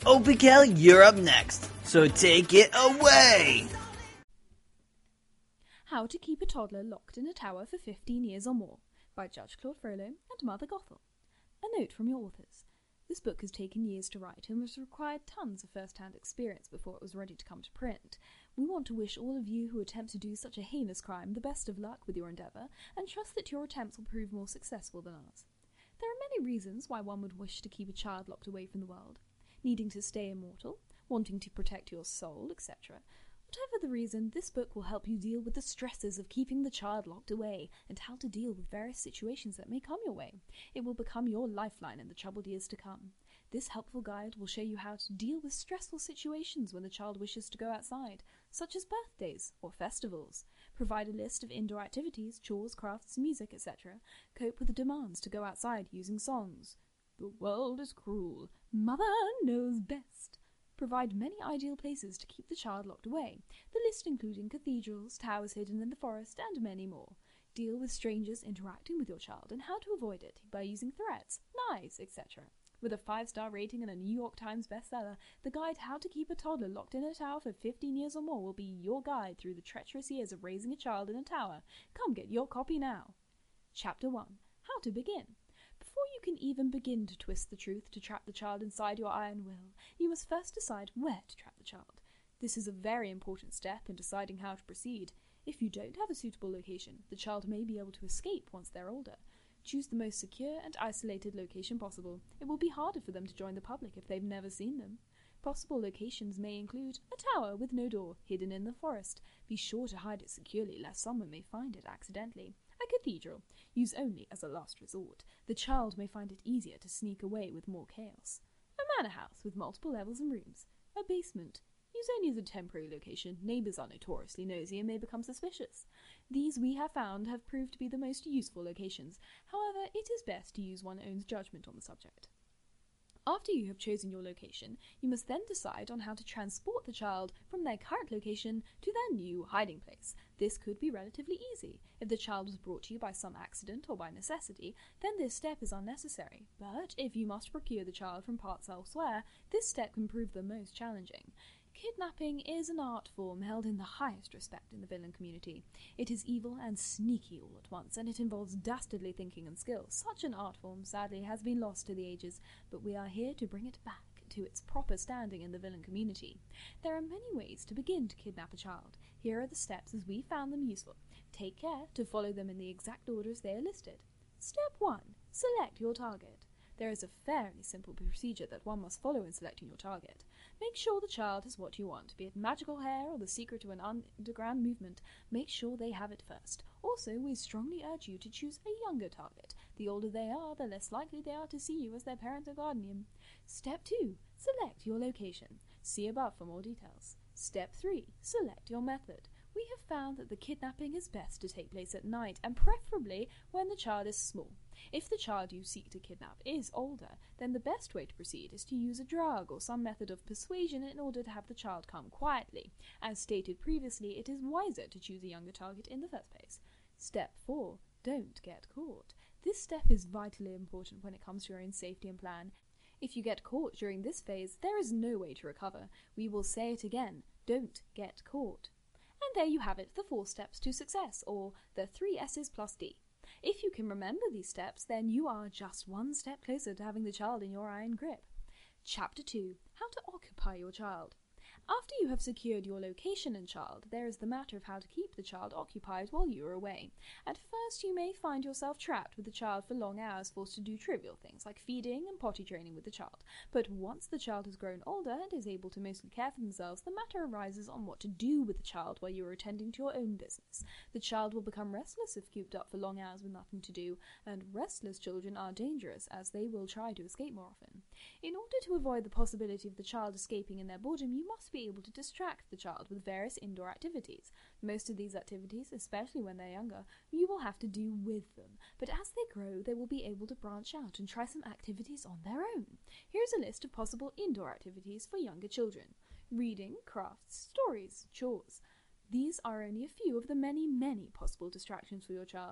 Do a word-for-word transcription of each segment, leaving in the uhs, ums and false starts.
Opikel, you're up next, so take it away! How to Keep a Toddler Locked in a Tower for fifteen years or More by Judge Claude Frollo and Mother Gothel. A note from your authors. This book has taken years to write and has required tons of first-hand experience before it was ready to come to print. We want to wish all of you who attempt to do such a heinous crime the best of luck with your endeavour, and trust that your attempts will prove more successful than ours. There are many reasons why one would wish to keep a child locked away from the world. Needing to stay immortal, wanting to protect your soul, et cetera. Whatever the reason, this book will help you deal with the stresses of keeping the child locked away and how to deal with various situations that may come your way. It will become your lifeline in the troubled years to come. This helpful guide will show you how to deal with stressful situations when the child wishes to go outside, such as birthdays or festivals. Provide a list of indoor activities, chores, crafts, music, et cetera. Cope with the demands to go outside using songs. The world is cruel. Mother knows best. Provide many ideal places to keep the child locked away, the list including cathedrals, towers hidden in the forest, and many more. Deal with strangers interacting with your child and how to avoid it by using threats, knives, et cetera. With a five-star rating and a New York Times bestseller, the guide How to Keep a Toddler Locked in a Tower for fifteen years or More will be your guide through the treacherous years of raising a child in a tower. Come get your copy now. Chapter one. How to Begin. Before you can even begin to twist the truth to trap the child inside your iron will, you must first decide where to trap the child. This is a very important step in deciding how to proceed. If you don't have a suitable location, the child may be able to escape once they're older. Choose the most secure and isolated location possible. It will be harder for them to join the public if they've never seen them. Possible locations may include a tower with no door, hidden in the forest. Be sure to hide it securely lest someone may find it accidentally. A cathedral. Use only as a last resort. The child may find it easier to sneak away with more chaos. A manor house with multiple levels and rooms. A basement. Use only as a temporary location. Neighbours are notoriously nosy and may become suspicious. These we have found have proved to be the most useful locations. However, it is best to use one's own judgment on the subject. After you have chosen your location, you must then decide on how to transport the child from their current location to their new hiding place. This could be relatively easy. If the child was brought to you by some accident or by necessity, then this step is unnecessary. But if you must procure the child from parts elsewhere, this step can prove the most challenging. Kidnapping is an art form held in the highest respect in the villain community. It is evil and sneaky all at once, and it involves dastardly thinking and skill. Such an art form, sadly, has been lost to the ages, but we are here to bring it back to its proper standing in the villain community. There are many ways to begin to kidnap a child. Here are the steps as we found them useful. Take care to follow them in the exact orders they are listed. Step one. Select your target. There is a fairly simple procedure that one must follow in selecting your target. Make sure the child has what you want, be it magical hair or the secret to an underground movement. Make sure they have it first. Also, we strongly urge you to choose a younger target. The older they are, the less likely they are to see you as their parent or guardian. Step two. Select your location. See above for more details. Step three. Select your method. We have found that the kidnapping is best to take place at night, and preferably when the child is small. If the child you seek to kidnap is older, then the best way to proceed is to use a drug or some method of persuasion in order to have the child come quietly. As stated previously, it is wiser to choose a younger target in the first place. Step four. Don't get caught. This step is vitally important when it comes to your own safety and plan. If you get caught during this phase, there is no way to recover. We will say it again. Don't get caught. And there you have it, the four steps to success, or the three S's plus D. If you can remember these steps, then you are just one step closer to having the child in your iron grip. Chapter two. How to occupy your child. After you have secured your location and child, there is the matter of how to keep the child occupied while you are away. At first, you may find yourself trapped with the child for long hours, forced to do trivial things like feeding and potty training with the child. But once the child has grown older and is able to mostly care for themselves, the matter arises on what to do with the child while you are attending to your own business. The child will become restless if cooped up for long hours with nothing to do, and restless children are dangerous as they will try to escape more often. In order to avoid the possibility of the child escaping in their boredom, you must be able to distract the child with various indoor activities. Most of these activities, especially when they're younger, you will have to do with them, but as they grow, they will be able to branch out and try some activities on their own. Here's a list of possible indoor activities for younger children. Reading, crafts, stories, chores. These are only a few of the many, many possible distractions for your child.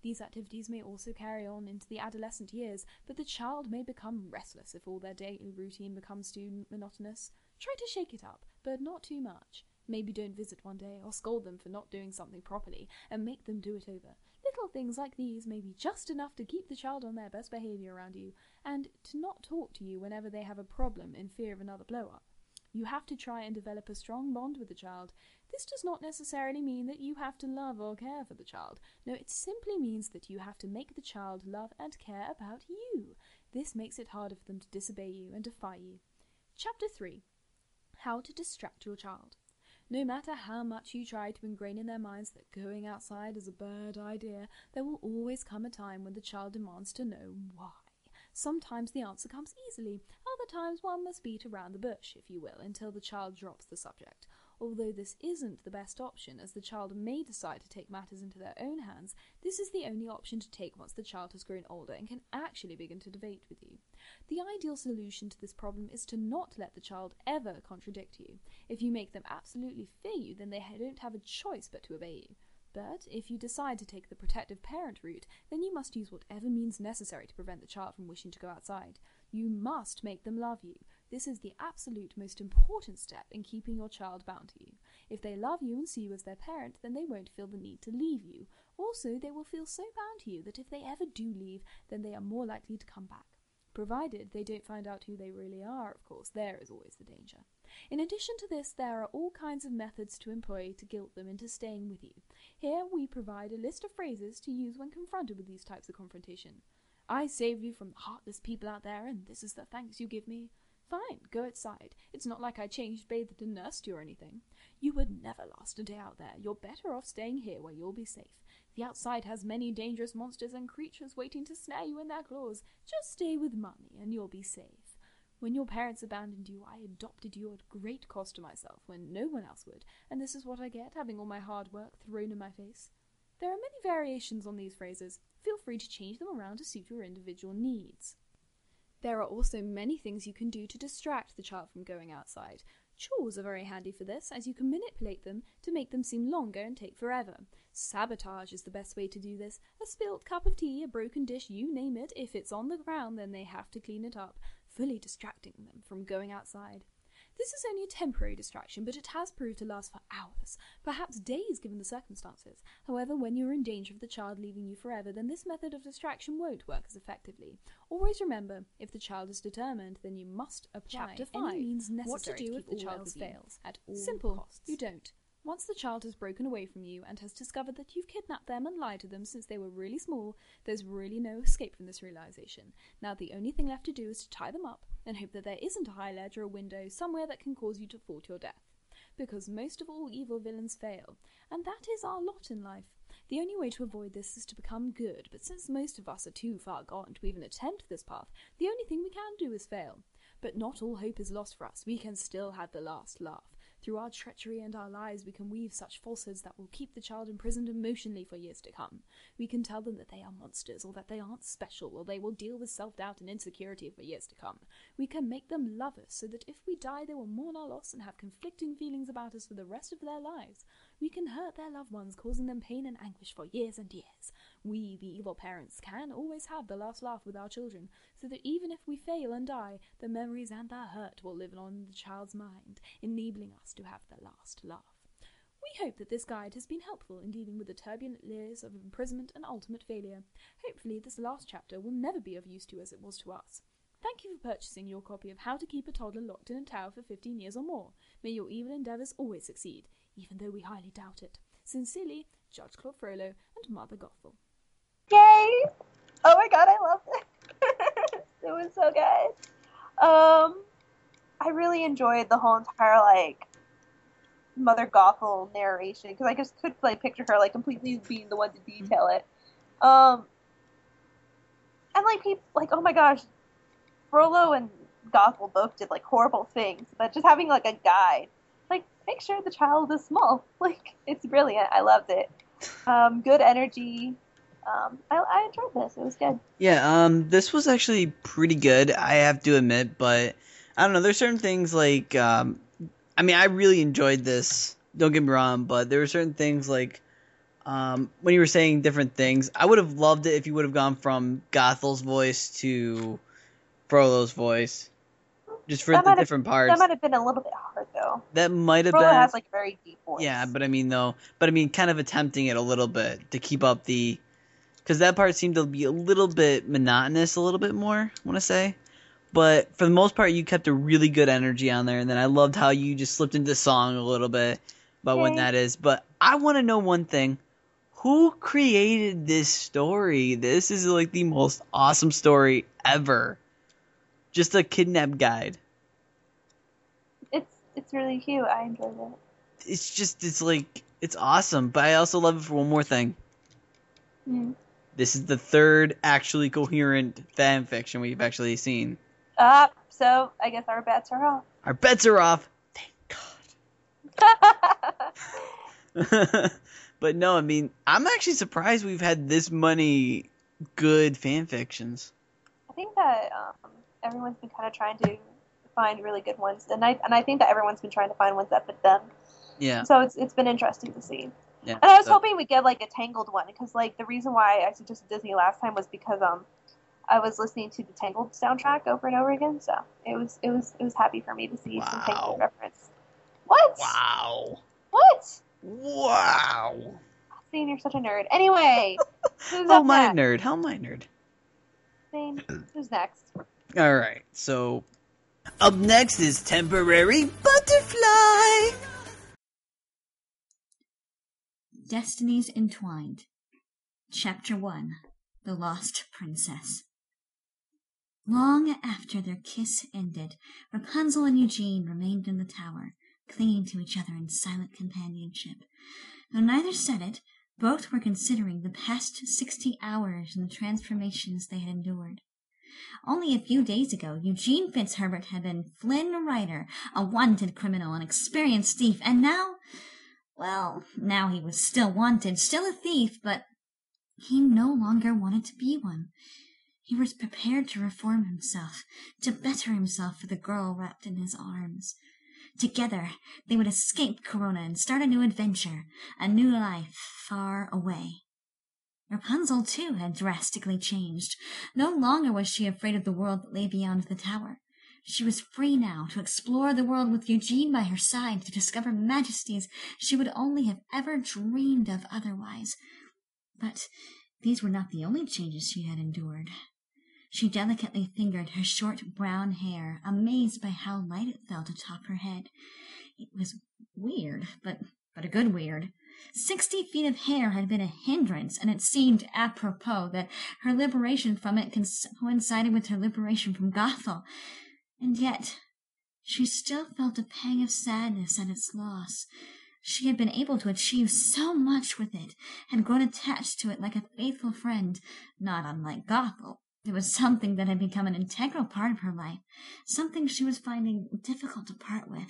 These activities may also carry on into the adolescent years, but the child may become restless if all their daily routine becomes too monotonous. Try to shake it up, but not too much. Maybe don't visit one day, or scold them for not doing something properly, and make them do it over. Little things like these may be just enough to keep the child on their best behaviour around you, and to not talk to you whenever they have a problem in fear of another blow-up. You have to try and develop a strong bond with the child. This does not necessarily mean that you have to love or care for the child. No, it simply means that you have to make the child love and care about you. This makes it harder for them to disobey you and defy you. Chapter three. How to distract your child. No matter how much you try to ingrain in their minds that going outside is a bad idea, there will always come a time when the child demands to know why. Sometimes the answer comes easily, other times one must beat around the bush, if you will, until the child drops the subject. Although this isn't the best option, as the child may decide to take matters into their own hands, this is the only option to take once the child has grown older and can actually begin to debate with you. The ideal solution to this problem is to not let the child ever contradict you. If you make them absolutely fear you, then they don't have a choice but to obey you. But if you decide to take the protective parent route, then you must use whatever means necessary to prevent the child from wishing to go outside. You must make them love you. This is the absolute most important step in keeping your child bound to you. If they love you and see you as their parent, then they won't feel the need to leave you. Also, they will feel so bound to you that if they ever do leave, then they are more likely to come back. Provided they don't find out who they really are, of course, there is always the danger. In addition to this, there are all kinds of methods to employ to guilt them into staying with you. Here we provide a list of phrases to use when confronted with these types of confrontation. I saved you from the heartless people out there, and this is the thanks you give me. Fine, go outside. It's not like I changed, bathed and nursed you or anything. You would never last a day out there. You're better off staying here where you'll be safe. The outside has many dangerous monsters and creatures waiting to snare you in their claws. Just stay with Mummy and you'll be safe. When your parents abandoned you, I adopted you at great cost to myself when no one else would, and this is what I get, having all my hard work thrown in my face. There are many variations on these phrases. Feel free to change them around to suit your individual needs. There are also many things you can do to distract the child from going outside. Chores are very handy for this, as you can manipulate them to make them seem longer and take forever. Sabotage is the best way to do this. A spilt cup of tea, a broken dish, you name it, if it's on the ground then they have to clean it up, fully distracting them from going outside. This is only a temporary distraction, but it has proved to last for hours, perhaps days given the circumstances. However, when you are in danger of the child leaving you forever, then this method of distraction won't work as effectively. Always remember, if the child is determined, then you must apply Chapter five. any means necessary What to do to if keep the all child else with you. fails? At all Simple. costs. You don't. Once the child has broken away from you and has discovered that you've kidnapped them and lied to them since they were really small, there's really no escape from this realization. Now the only thing left to do is to tie them up and hope that there isn't a high ledge or a window somewhere that can cause you to fall to your death. Because most of all evil villains fail, and that is our lot in life. The only way to avoid this is to become good, but since most of us are too far gone to even attempt this path, the only thing we can do is fail. But not all hope is lost for us. We can still have the last laugh. Through our treachery and our lies, we can weave such falsehoods that will keep the child imprisoned emotionally for years to come. We can tell them that they are monsters, or that they aren't special, or they will deal with self-doubt and insecurity for years to come. We can make them love us, so that if we die, they will mourn our loss and have conflicting feelings about us for the rest of their lives. We can hurt their loved ones, causing them pain and anguish for years and years. We, the evil parents, can always have the last laugh with our children, so that even if we fail and die, the memories and the hurt will live on in the child's mind, enabling us to have the last laugh. We hope that this guide has been helpful in dealing with the turbulent years of imprisonment and ultimate failure. Hopefully this last chapter will never be of use to you as it was to us. Thank you for purchasing your copy of How to Keep a Toddler Locked in a Tower for fifteen years or more. May your evil endeavours always succeed, even though we highly doubt it. Sincerely, Judge Claude Frollo and Mother Gothel. Yay! Oh my god, I loved it. It was so good. Um, I really enjoyed the whole entire, like, Mother Gothel narration, because I just could, like, picture her, like, completely being the one to detail it. Um, and, like, people, like, oh my gosh, Frollo and Gothel both did, like, horrible things, but just having, like, a guide, like, make sure the child is small. Like, it's brilliant. I loved it. Um, good energy. Um, I, I enjoyed this. It was good. Yeah, um, this was actually pretty good, I have to admit, but I don't know, there's certain things like, um, I mean, I really enjoyed this, don't get me wrong, but there were certain things like, Um, when you were saying different things, I would have loved it if you would have gone from Gothel's voice to Frollo's voice, just for That the might have different that parts. might have been a little bit hard though. That might have Frollo been, has like a very deep voice. yeah, but I mean though, but I mean kind of attempting it a little bit to keep up the, because that part seemed to be a little bit monotonous, a little bit more, I want to say. But for the most part, you kept a really good energy on there, and then I loved how you just slipped into song a little bit about when Yay. that is. But I want to know one thing. Who created this story? This is like the most awesome story ever. Just a kidnap guide. It's it's really cute. I enjoyed it. It's just, it's like, it's awesome. But I also love it for one more thing. Mm. This is the third actually coherent fan fiction we've actually seen. Uh, so I guess our bets are off. Our bets are off. Thank God. But no, I mean, I'm actually surprised we've had this many good fan fictions. I think that um, everyone's been kind of trying to find really good ones, and I and I think that everyone's been trying to find ones that fit them. Yeah. So it's it's been interesting to see. Yeah. And I was so- hoping we'd get like a Tangled one, because like the reason why I suggested Disney last time was because um I was listening to the Tangled soundtrack over and over again, so it was it was it was happy for me to see some Wow. Tangled reference. What? Wow. What? Wow. Zane, you're such a nerd. Anyway, who's How up am I a next? nerd? How am I a nerd? Zane, who's next? All right, so up next is Temporary Butterfly. Destinies Entwined. Chapter one. The Lost Princess. Long after their kiss ended, Rapunzel and Eugene remained in the tower, clinging to each other in silent companionship. Though neither said it, both were considering the past sixty hours and the transformations they had endured. Only a few days ago, Eugene Fitzherbert had been Flynn Rider, a wanted criminal, an experienced thief, and now, well, now he was still wanted, still a thief, but he no longer wanted to be one. He was prepared to reform himself, to better himself for the girl wrapped in his arms. Together, they would escape Corona and start a new adventure, a new life far away. Rapunzel, too, had drastically changed. No longer was she afraid of the world that lay beyond the tower. She was free now to explore the world with Eugene by her side, to discover majesties she would only have ever dreamed of otherwise. But these were not the only changes she had endured. She delicately fingered her short brown hair, amazed by how light it felt atop her head. It was weird, but but a good weird. Sixty feet of hair had been a hindrance, and it seemed apropos that her liberation from it coincided with her liberation from Gothel. And yet she still felt a pang of sadness at its loss. She had been able to achieve so much with it, had grown attached to it like a faithful friend, not unlike Gothel. It was something that had become an integral part of her life, something she was finding difficult to part with.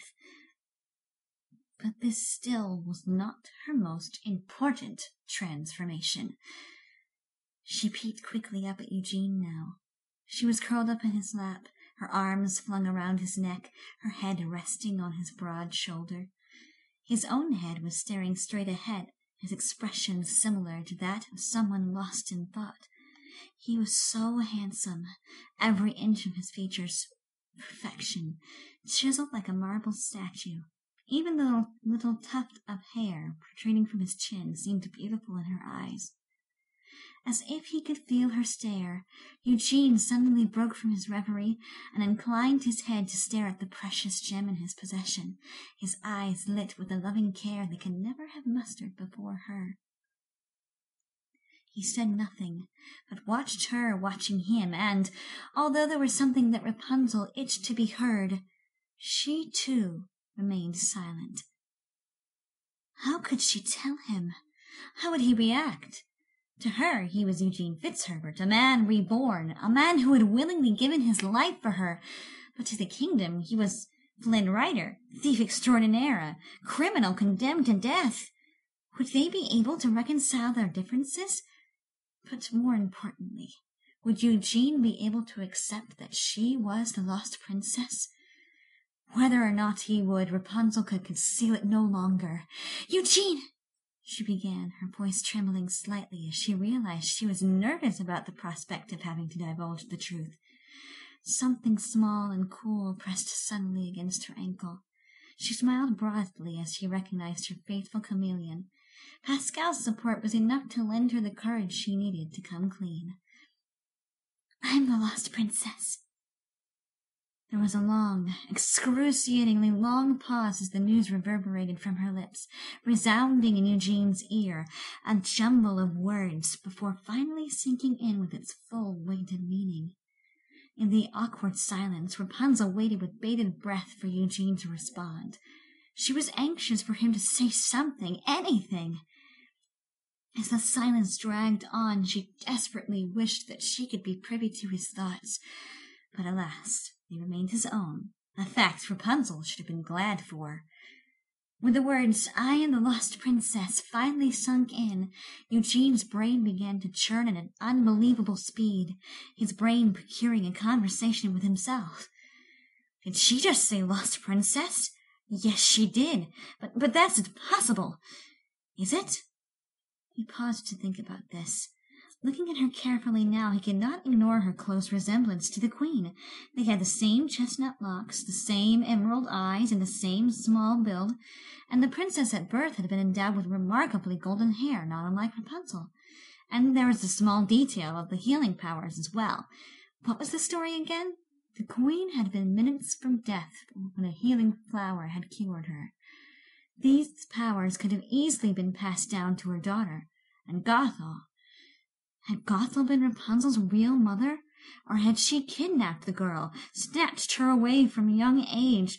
But this still was not her most important transformation. She peeped quickly up at Eugene now. She was curled up in his lap, her arms flung around his neck, her head resting on his broad shoulder. His own head was staring straight ahead, his expression similar to that of someone lost in thought. He was so handsome, every inch of his features perfection, chiseled like a marble statue. Even the little, little tuft of hair protruding from his chin seemed beautiful in her eyes. As if he could feel her stare, Eugene suddenly broke from his reverie and inclined his head to stare at the precious gem in his possession, his eyes lit with a loving care they could never have mustered before her. He said nothing, but watched her watching him, and, although there was something that Rapunzel itched to be heard, she, too, remained silent. How could she tell him? How would he react? To her, he was Eugene Fitzherbert, a man reborn, a man who had willingly given his life for her. But to the kingdom, he was Flynn Rider, thief extraordinaire, criminal condemned to death. Would they be able to reconcile their differences? But more importantly, would Eugene be able to accept that she was the lost princess? Whether or not he would, Rapunzel could conceal it no longer. "Eugene!" she began, her voice trembling slightly as she realized she was nervous about the prospect of having to divulge the truth. Something small and cool pressed suddenly against her ankle. She smiled broadly as she recognized her faithful chameleon. Pascal's support was enough to lend her the courage she needed to come clean. "I'm the lost princess." There was a long, excruciatingly long pause as the news reverberated from her lips, resounding in Eugene's ear, a jumble of words, before finally sinking in with its full weighted meaning. In the awkward silence, Rapunzel waited with bated breath for Eugene to respond. She was anxious for him to say something, anything. As the silence dragged on, she desperately wished that she could be privy to his thoughts. But alas, they remained his own, a fact Rapunzel should have been glad for. With the words, "I am the lost princess," finally sunk in, Eugene's brain began to churn at an unbelievable speed, his brain procuring a conversation with himself. Did she just say lost princess? Yes, she did, but, but that's impossible. Is it? He paused to think about this. Looking at her carefully now, he could not ignore her close resemblance to the queen. They had the same chestnut locks, the same emerald eyes, and the same small build, and the princess at birth had been endowed with remarkably golden hair, not unlike Rapunzel. And there was the small detail of the healing powers as well. What was the story again? The queen had been minutes from death when a healing flower had cured her. These powers could have easily been passed down to her daughter, and Gothel. Had Gothel been Rapunzel's real mother, or had she kidnapped the girl, snatched her away from a young age,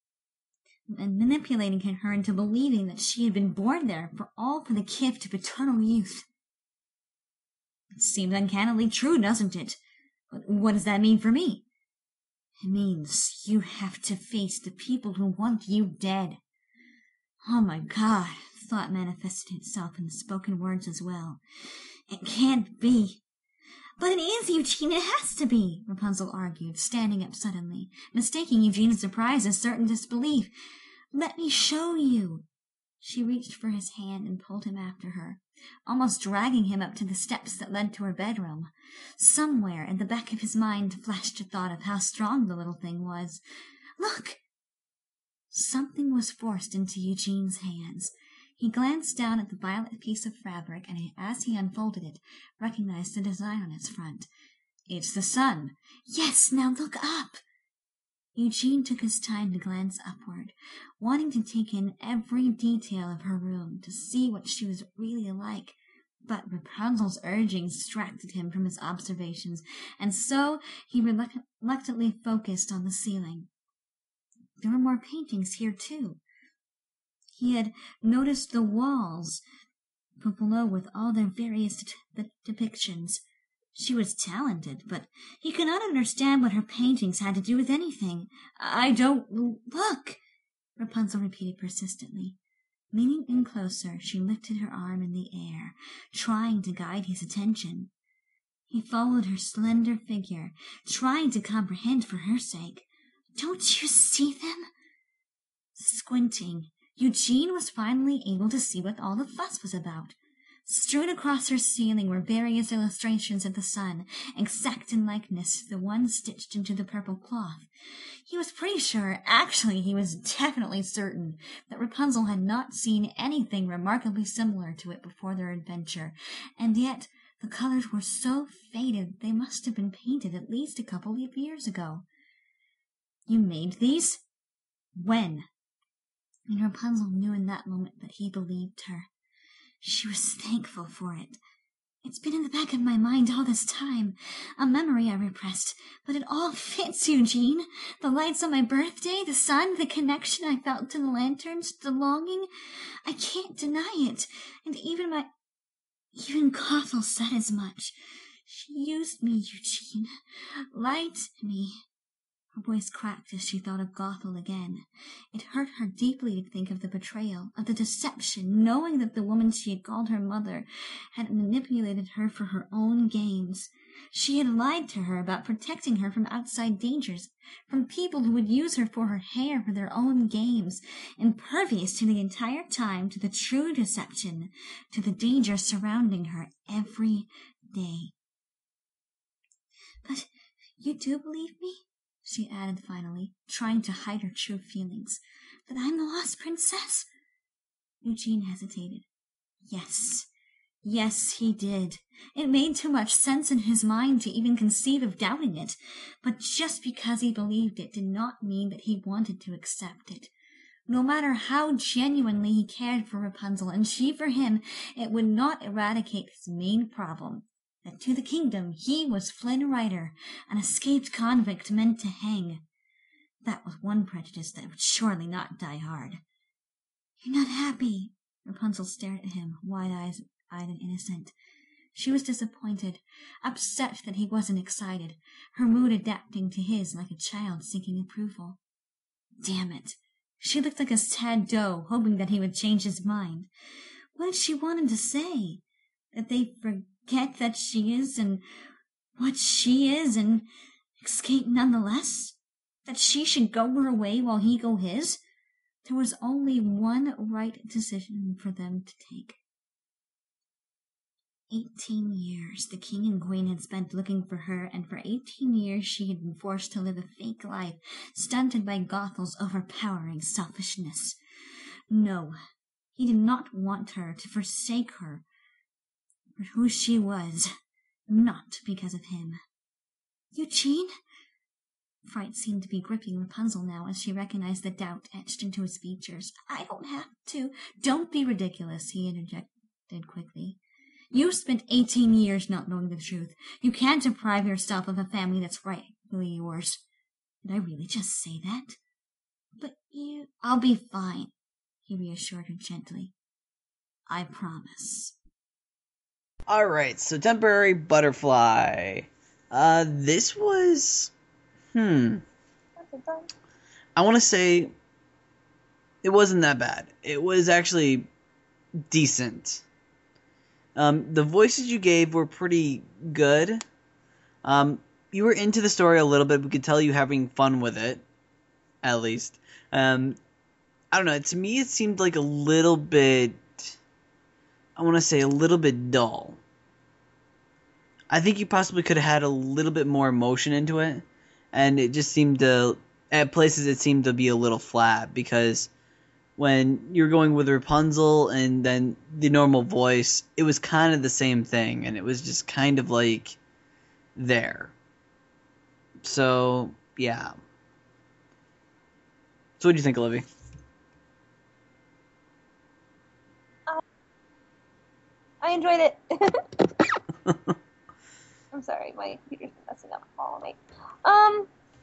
and manipulating her into believing that she had been born there for all for the gift of eternal youth? It seems uncannily true, doesn't it? But what does that mean for me? It means you have to face the people who want you dead. Oh my God, thought manifested itself in the spoken words as well. It can't be. But it is, Eugene, it has to be, Rapunzel argued, standing up suddenly, mistaking Eugene's surprise as certain disbelief. Let me show you. She reached for his hand and pulled him after her, almost dragging him up to the steps that led to her bedroom. Somewhere in the back of his mind flashed a thought of how strong the little thing was. Look! Something was forced into Eugene's hands. He glanced down at the violet piece of fabric, and as he unfolded it, recognized the design on its front. It's the sun. Yes, now look up. Eugene took his time to glance upward, wanting to take in every detail of her room, to see what she was really like. But Rapunzel's urgings distracted him from his observations, and so he reluctantly focused on the ceiling. There were more paintings here, too. He had noticed the walls below with all their various de- depictions. She was talented, but he could not understand what her paintings had to do with anything. I don't... Look! Rapunzel repeated persistently. Leaning in closer, she lifted her arm in the air, trying to guide his attention. He followed her slender figure, trying to comprehend for her sake. Don't you see them? Squinting, Eugene was finally able to see what all the fuss was about. Strewn across her ceiling were various illustrations of the sun, exact in likeness to the one stitched into the purple cloth. He was pretty sure, actually he was definitely certain, that Rapunzel had not seen anything remarkably similar to it before their adventure, and yet the colors were so faded they must have been painted at least a couple of years ago. You made these? When? And Rapunzel knew in that moment that he believed her. She was thankful for it. It's been in the back of my mind all this time, a memory I repressed, but it all fits, Eugene. The lights on my birthday, the sun, the connection I felt to the lanterns, the longing. I can't deny it, and even my... Even Gothel said as much. She used me, Eugene. Lied to me. Her voice cracked as she thought of Gothel again. It hurt her deeply to think of the betrayal, of the deception, knowing that the woman she had called her mother had manipulated her for her own gains. She had lied to her about protecting her from outside dangers, from people who would use her for her hair for their own games, impervious to the entire time to the true deception, to the danger surrounding her every day. But you do believe me? She added finally, trying to hide her true feelings. That I'm the lost princess? Eugene hesitated. Yes. Yes, he did. It made too much sense in his mind to even conceive of doubting it, but just because he believed it did not mean that he wanted to accept it. No matter how genuinely he cared for Rapunzel and she for him, it would not eradicate his main problem. That to the kingdom he was Flynn Rider, an escaped convict meant to hang. That was one prejudice that would surely not die hard. You're not happy. Rapunzel stared at him, wide-eyed and innocent. She was disappointed, upset that he wasn't excited, her mood adapting to his like a child seeking approval. Damn it. She looked like a sad doe, hoping that he would change his mind. What did she want him to say? That they forget that she is and what she is and escape nonetheless? That she should go her way while he go his? There was only one right decision for them to take. Eighteen years the king and queen had spent looking for her, and for eighteen years she had been forced to live a fake life, stunted by Gothel's overpowering selfishness. No, he did not want her to forsake her for who she was, not because of him. Eugene? Fright seemed to be gripping Rapunzel now as she recognized the doubt etched into his features. I don't have to. Don't be ridiculous, he interjected quickly. You spent eighteen years not knowing the truth. You can't deprive yourself of a family that's rightfully yours. Did I really just say that? But you... I'll be fine, he reassured her gently. I promise. Alright, so Temporary Butterfly. Uh, this was... Hmm. I want to say it wasn't that bad. It was actually decent. Um, the voices you gave were pretty good. Um, you were into the story a little bit. We could tell you having fun with it, at least. Um, I don't know. To me, it seemed like a little bit, I want to say a little bit dull. I think you possibly could have had a little bit more emotion into it. And it just seemed to, at places it seemed to be a little flat, because when you're going with Rapunzel and then the normal voice, it was kind of the same thing, and it was just kind of like there. So, yeah. So what do you think, Olivia? Uh, I enjoyed it. I'm sorry, my computer's messing up all night. Um,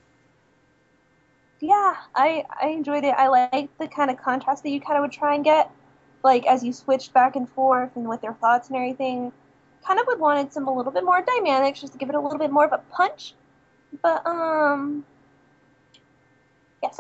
yeah, I I enjoyed it. I liked the kind of contrast that you kind of would try and get, like as you switched back and forth and with their thoughts and everything. Kind of would wanted some a little bit more dynamics, just to give it a little bit more of a punch. But um, yes,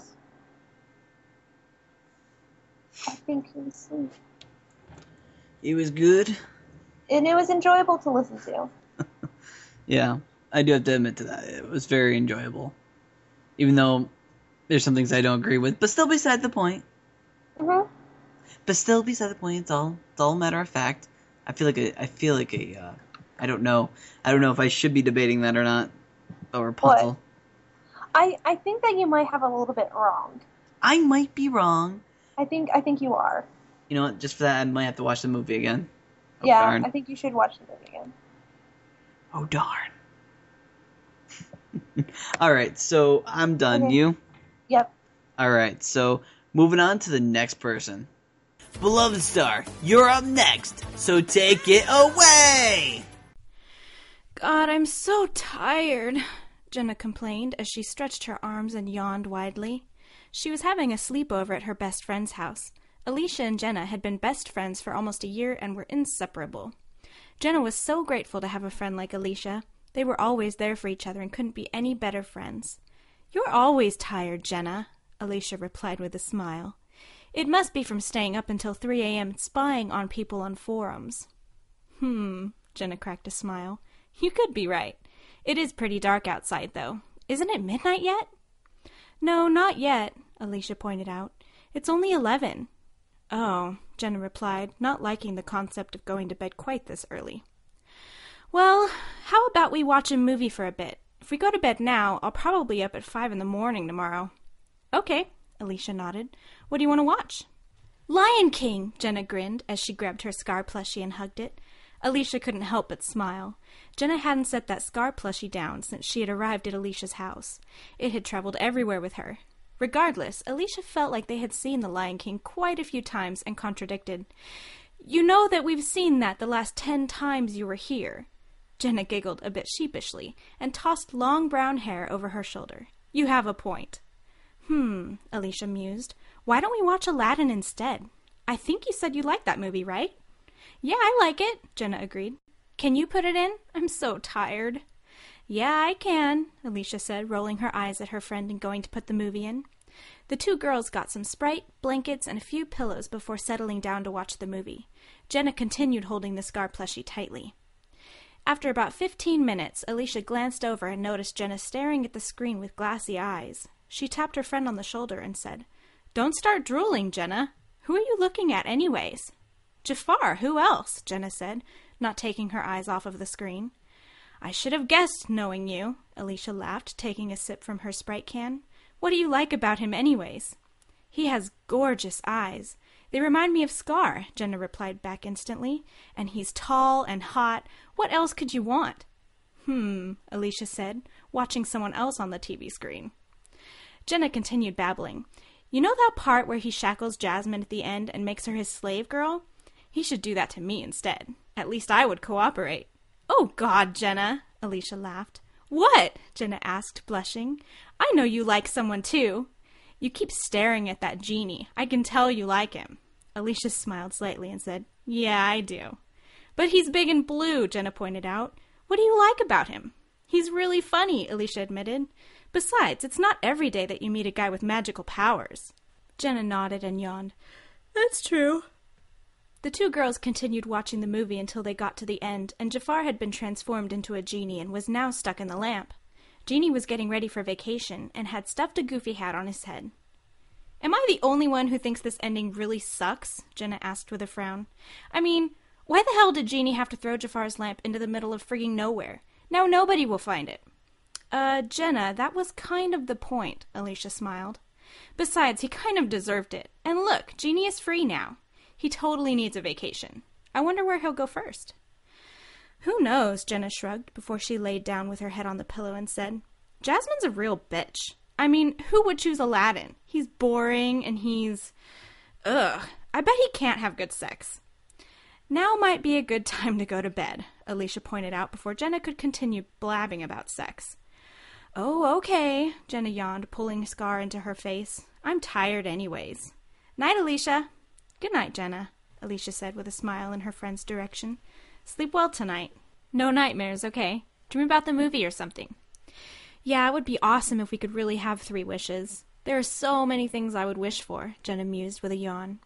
I think it was sweet. It was good, and it was enjoyable to listen to. Yeah, I do have to admit to that. It was very enjoyable. Even though there's some things I don't agree with, but still beside the point. Mm-hmm. But still beside the point. It's all, it's all a matter of fact. I feel like a, I feel like a, uh, I don't know. I don't know if I should be debating that or not. Or Rapunzel. What? I, I think that you might have a little bit wrong. I might be wrong. I think, I think you are. You know what? Just for that, I might have to watch the movie again. Oh, yeah, darn. I think you should watch the movie again. Oh, darn. Alright, so I'm done. Okay. You? Yep. Alright, so moving on to the next person. Beloved Star, you're up next, so take it away! God, I'm so tired, Jenna complained as she stretched her arms and yawned widely. She was having a sleepover at her best friend's house. Alicia and Jenna had been best friends for almost a year and were inseparable. Jenna was so grateful to have a friend like Alicia. They were always there for each other and couldn't be any better friends. "You're always tired, Jenna," Alicia replied with a smile. "It must be from staying up until three a.m. spying on people on forums." Hmm, Jenna cracked a smile. "You could be right. It is pretty dark outside, though. Isn't it midnight yet?" "No, not yet," Alicia pointed out. "It's only eleven." "Oh," Jenna replied, not liking the concept of going to bed quite this early. "Well, how about we watch a movie for a bit? If we go to bed now, I'll probably be up at five in the morning tomorrow." "Okay," Alicia nodded. "What do you want to watch?" "Lion King!" Jenna grinned as she grabbed her Scar plushie and hugged it. Alicia couldn't help but smile. Jenna hadn't set that Scar plushie down since she had arrived at Alicia's house. It had traveled everywhere with her. Regardless, Alicia felt like they had seen the Lion King quite a few times and contradicted. "You know that we've seen that the last ten times you were here." Jenna giggled a bit sheepishly and tossed long brown hair over her shoulder. "You have a point." Hmm, Alicia mused. "Why don't we watch Aladdin instead? I think you said you liked that movie, right?" "Yeah, I like it," Jenna agreed. "Can you put it in? I'm so tired." "Yeah, I can," Alicia said, rolling her eyes at her friend and going to put the movie in. The two girls got some Sprite, blankets, and a few pillows before settling down to watch the movie. Jenna continued holding the Scar plushie tightly. After about fifteen minutes, Alicia glanced over and noticed Jenna staring at the screen with glassy eyes. She tapped her friend on the shoulder and said, "Don't start drooling, Jenna. Who are you looking at anyways?" "Jafar, who else?" Jenna said, not taking her eyes off of the screen. "I should have guessed, knowing you," Alicia laughed, taking a sip from her Sprite can. "What do you like about him anyways?" "He has gorgeous eyes. They remind me of Scar," Jenna replied back instantly. "And he's tall and hot. What else could you want?" "Hmm," Alicia said, watching someone else on the T V screen. Jenna continued babbling. "You know that part where he shackles Jasmine at the end and makes her his slave girl? He should do that to me instead. At least I would cooperate." "Oh, God, Jenna," Alicia laughed. "What?" Jenna asked, blushing. "I know you like someone, too." "You keep staring at that genie. I can tell you like him." Alicia smiled slightly and said, "Yeah, I do." "But he's big and blue," Jenna pointed out. "What do you like about him?" "He's really funny," Alicia admitted. "Besides, it's not every day that you meet a guy with magical powers." Jenna nodded and yawned. "That's true." The two girls continued watching the movie until they got to the end, and Jafar had been transformed into a genie and was now stuck in the lamp. Genie was getting ready for vacation and had stuffed a goofy hat on his head. "Am I the only one who thinks this ending really sucks?" Jenna asked with a frown. "I mean, why the hell did Genie have to throw Jafar's lamp into the middle of frigging nowhere? Now nobody will find it." Uh, Jenna, that was kind of the point," Alicia smiled. "Besides, he kind of deserved it. And look, Genie is free now. He totally needs a vacation. I wonder where he'll go first." "Who knows?" Jenna shrugged before she laid down with her head on the pillow and said, "Jasmine's a real bitch. I mean, who would choose Aladdin? He's boring and he's... Ugh, I bet he can't have good sex." "Now might be a good time to go to bed," Alicia pointed out before Jenna could continue blabbing about sex. "Oh, okay," Jenna yawned, pulling Scar into her face. "I'm tired anyways." "Night, Alicia." "Good night, Jenna," Alicia said with a smile in her friend's direction. "Sleep well tonight. No nightmares, okay? Dream about the movie or something." "Yeah, it would be awesome if we could really have three wishes. There are so many things I would wish for," Jenna mused with a yawn.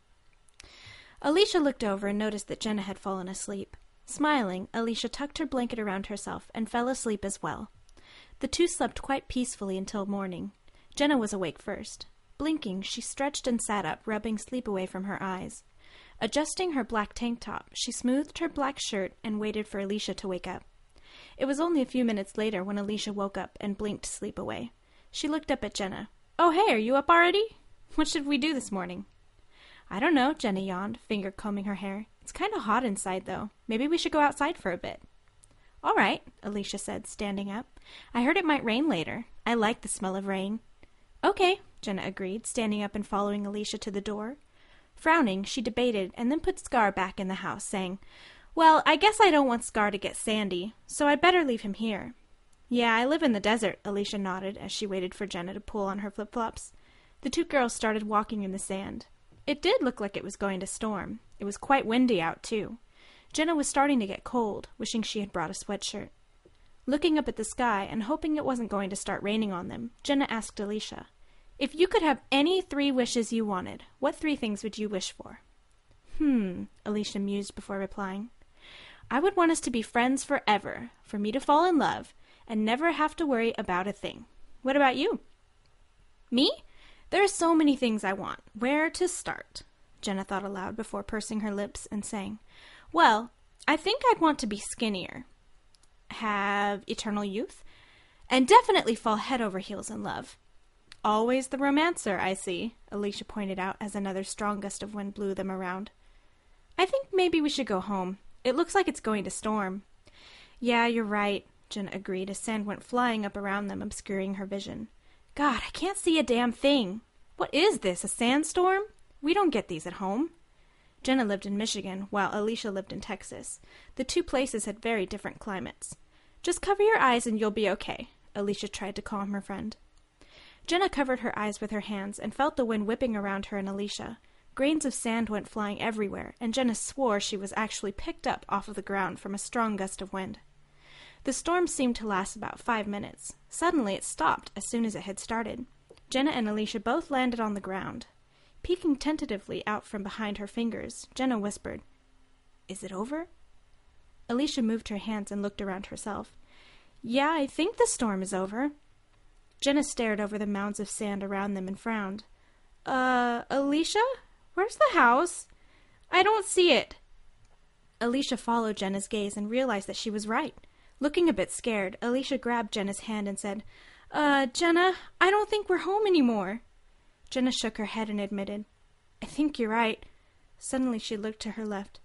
Alicia looked over and noticed that Jenna had fallen asleep. Smiling, Alicia tucked her blanket around herself and fell asleep as well. The two slept quite peacefully until morning. Jenna was awake first. Blinking, she stretched and sat up, rubbing sleep away from her eyes. Adjusting her black tank top, she smoothed her black shirt and waited for Alicia to wake up. It was only a few minutes later when Alicia woke up and blinked sleep away. She looked up at Jenna. "Oh, hey, are you up already? What should we do this morning?" "I don't know," Jenna yawned, finger combing her hair. "It's kind of hot inside, though. Maybe we should go outside for a bit." "All right," Alicia said, standing up. "I heard it might rain later. I like the smell of rain." "Okay," Jenna agreed, standing up and following Alicia to the door. Frowning, she debated and then put Scar back in the house, saying, "Well, I guess I don't want Scar to get sandy, so I'd better leave him here." "Yeah, I live in the desert," Alicia nodded as she waited for Jenna to pull on her flip-flops. The two girls started walking in the sand. It did look like it was going to storm. It was quite windy out, too. Jenna was starting to get cold, wishing she had brought a sweatshirt. Looking up at the sky and hoping it wasn't going to start raining on them, Jenna asked Alicia, "If you could have any three wishes you wanted, what three things would you wish for?" Hmm, Alicia mused before replying. "I would want us to be friends forever, for me to fall in love, and never have to worry about a thing. What about you?" "Me? There are so many things I want. Where to start?" Jenna thought aloud before pursing her lips and saying, "Well, I think I'd want to be skinnier, have eternal youth, and definitely fall head over heels in love." "Always the romancer, I see," Alicia pointed out as another strong gust of wind blew them around. "I think maybe we should go home. It looks like it's going to storm." "Yeah, you're right," Jenna agreed as sand went flying up around them, obscuring her vision. "God, I can't see a damn thing. What is this, a sandstorm? We don't get these at home." Jenna lived in Michigan, while Alicia lived in Texas. The two places had very different climates. "Just cover your eyes and you'll be okay," Alicia tried to calm her friend. Jenna covered her eyes with her hands and felt the wind whipping around her and Alicia. Grains of sand went flying everywhere, and Jenna swore she was actually picked up off of the ground from a strong gust of wind. The storm seemed to last about five minutes. Suddenly it stopped as soon as it had started. Jenna and Alicia both landed on the ground. Peeking tentatively out from behind her fingers, Jenna whispered, "Is it over?" Alicia moved her hands and looked around herself. "Yeah, I think the storm is over." Jenna stared over the mounds of sand around them and frowned. Uh, Alicia? Where's the house? I don't see it." Alicia followed Jenna's gaze and realized that she was right. Looking a bit scared, Alicia grabbed Jenna's hand and said, Uh, Jenna, I don't think we're home anymore." Jenna shook her head and admitted, "I think you're right." Suddenly she looked to her left.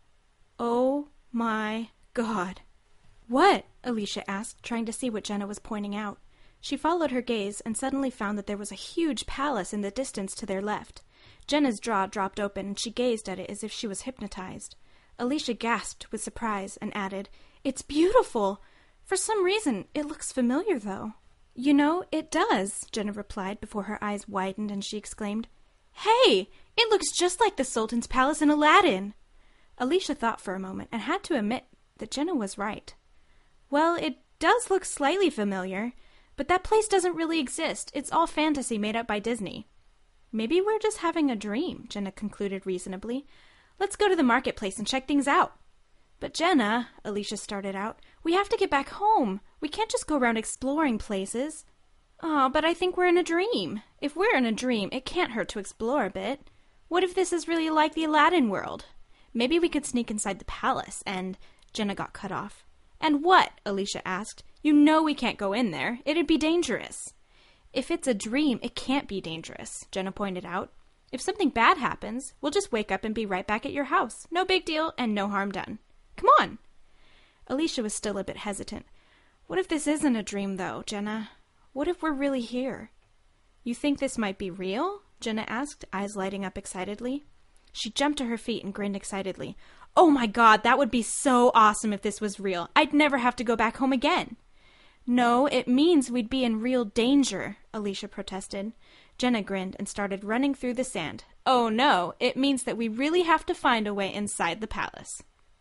"Oh my God." "What?" Alicia asked, trying to see what Jenna was pointing out. She followed her gaze and suddenly found that there was a huge palace in the distance to their left. Jenna's jaw dropped open and she gazed at it as if she was hypnotized. Alicia gasped with surprise and added, "It's beautiful! For some reason, it looks familiar, though." "You know, it does," Jenna replied before her eyes widened and she exclaimed, "Hey! It looks just like the Sultan's palace in Aladdin!" Alicia thought for a moment and had to admit that Jenna was right. "Well, it does look slightly familiar, but that place doesn't really exist. It's all fantasy made up by Disney." "Maybe we're just having a dream," Jenna concluded reasonably. "Let's go to the marketplace and check things out." "But Jenna," Alicia started out, "we have to get back home. We can't just go around exploring places." "Oh, but I think we're in a dream. If we're in a dream, it can't hurt to explore a bit. What if this is really like the Aladdin world? Maybe we could sneak inside the palace and—" Jenna got cut off. "And what?" Alicia asked. "You know we can't go in there. It'd be dangerous." "If it's a dream, it can't be dangerous," Jenna pointed out. "If something bad happens, we'll just wake up and be right back at your house. No big deal and no harm done. Come on." Alicia was still a bit hesitant. "What if this isn't a dream, though, Jenna? What if we're really here?" "You think this might be real?" Jenna asked, eyes lighting up excitedly. She jumped to her feet and grinned excitedly. "Oh my God, that would be so awesome if this was real. I'd never have to go back home again." "No, it means we'd be in real danger," Alicia protested. Jenna grinned and started running through the sand. "Oh no, it means that we really have to find a way inside the palace."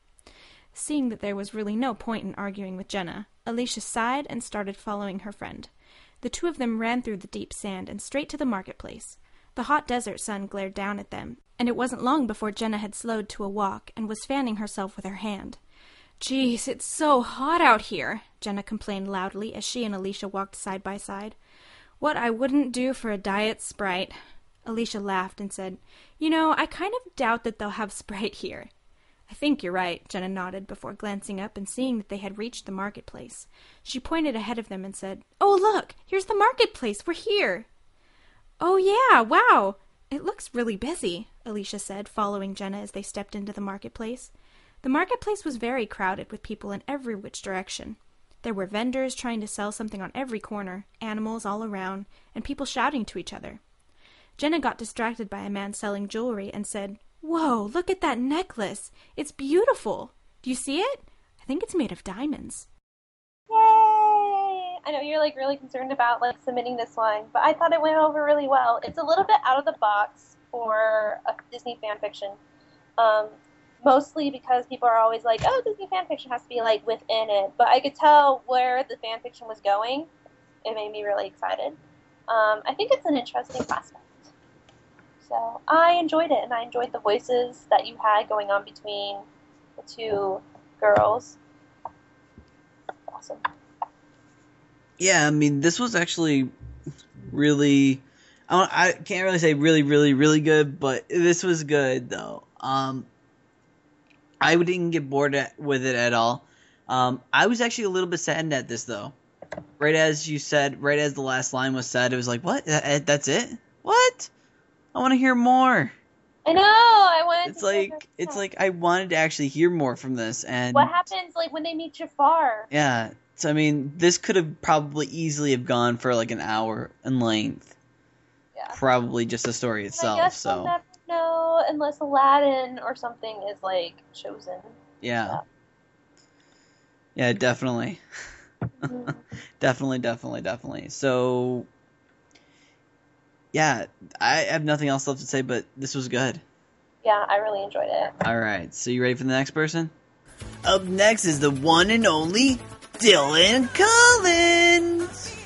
Seeing that there was really no point in arguing with Jenna, Alicia sighed and started following her friend. The two of them ran through the deep sand and straight to the marketplace. The hot desert sun glared down at them, and it wasn't long before Jenna had slowed to a walk and was fanning herself with her hand. "Geez, it's so hot out here," Jenna complained loudly as she and Alicia walked side by side. "What I wouldn't do for a diet Sprite." Alicia laughed and said, "You know, I kind of doubt that they'll have Sprite here." "I think you're right," Jenna nodded before glancing up and seeing that they had reached the marketplace. She pointed ahead of them and said, "Oh, look! Here's the marketplace! We're here!" "Oh, yeah! Wow! It looks really busy," Alicia said, following Jenna as they stepped into the marketplace. The marketplace was very crowded with people in every which direction. There were vendors trying to sell something on every corner, animals all around, and people shouting to each other. Jenna got distracted by a man selling jewelry and said, "Whoa, look at that necklace! It's beautiful! Do you see it? I think it's made of diamonds." Yay! I know you're like really concerned about like submitting this one, but I thought it went over really well. It's a little bit out of the box for a Disney fan fiction. Um, mostly because people are always like, oh, Disney fan fiction has to be, like, within it. But I could tell where the fan fiction was going. It made me really excited. Um, I think it's an interesting prospect. So I enjoyed it, and I enjoyed the voices that you had going on between the two girls. Awesome. Yeah, I mean, this was actually really... I, don't, I can't really say really, really, really good, but this was good, though. Um, I didn't get bored at, with it at all. Um, I was actually a little bit saddened at this, though. Right as you said, right as the last line was said, it was like, what? That, that's it? What? I want to hear more. I know. I wanted. It's to like hear it's like I wanted to actually hear more from this. And what happens like when they meet Jafar? Yeah. So I mean, this could have probably easily have gone for like an hour in length. Yeah. Probably just the story itself. I guess so. we'll never know unless Aladdin or something is like chosen. Yeah. Yeah, yeah definitely. mm-hmm. definitely, definitely, definitely. So. Yeah, I have nothing else left to say, but this was good. Yeah, I really enjoyed it. All right, so you ready for the next person? Up next is the one and only Dylan Collins.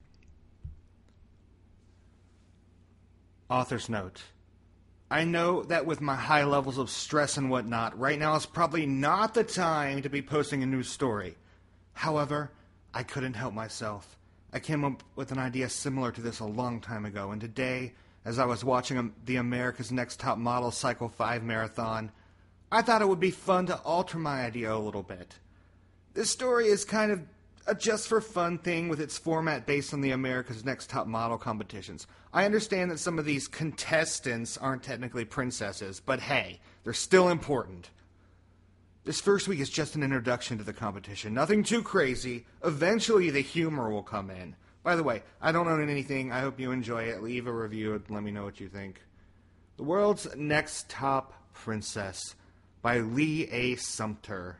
Author's note. I know that with my high levels of stress and whatnot, right now is probably not the time to be posting a new story. However, I couldn't help myself. I came up with an idea similar to this a long time ago, and today, as I was watching the America's Next Top Model Cycle five marathon, I thought it would be fun to alter my idea a little bit. This story is kind of a just-for-fun thing with its format based on the America's Next Top Model competitions. I understand that some of these contestants aren't technically princesses, but hey, they're still important. This first week is just an introduction to the competition. Nothing too crazy. Eventually the humor will come in. By the way, I don't own anything. I hope you enjoy it. Leave a review and let me know what you think. The World's Next Top Princess by Lee A. Sumter.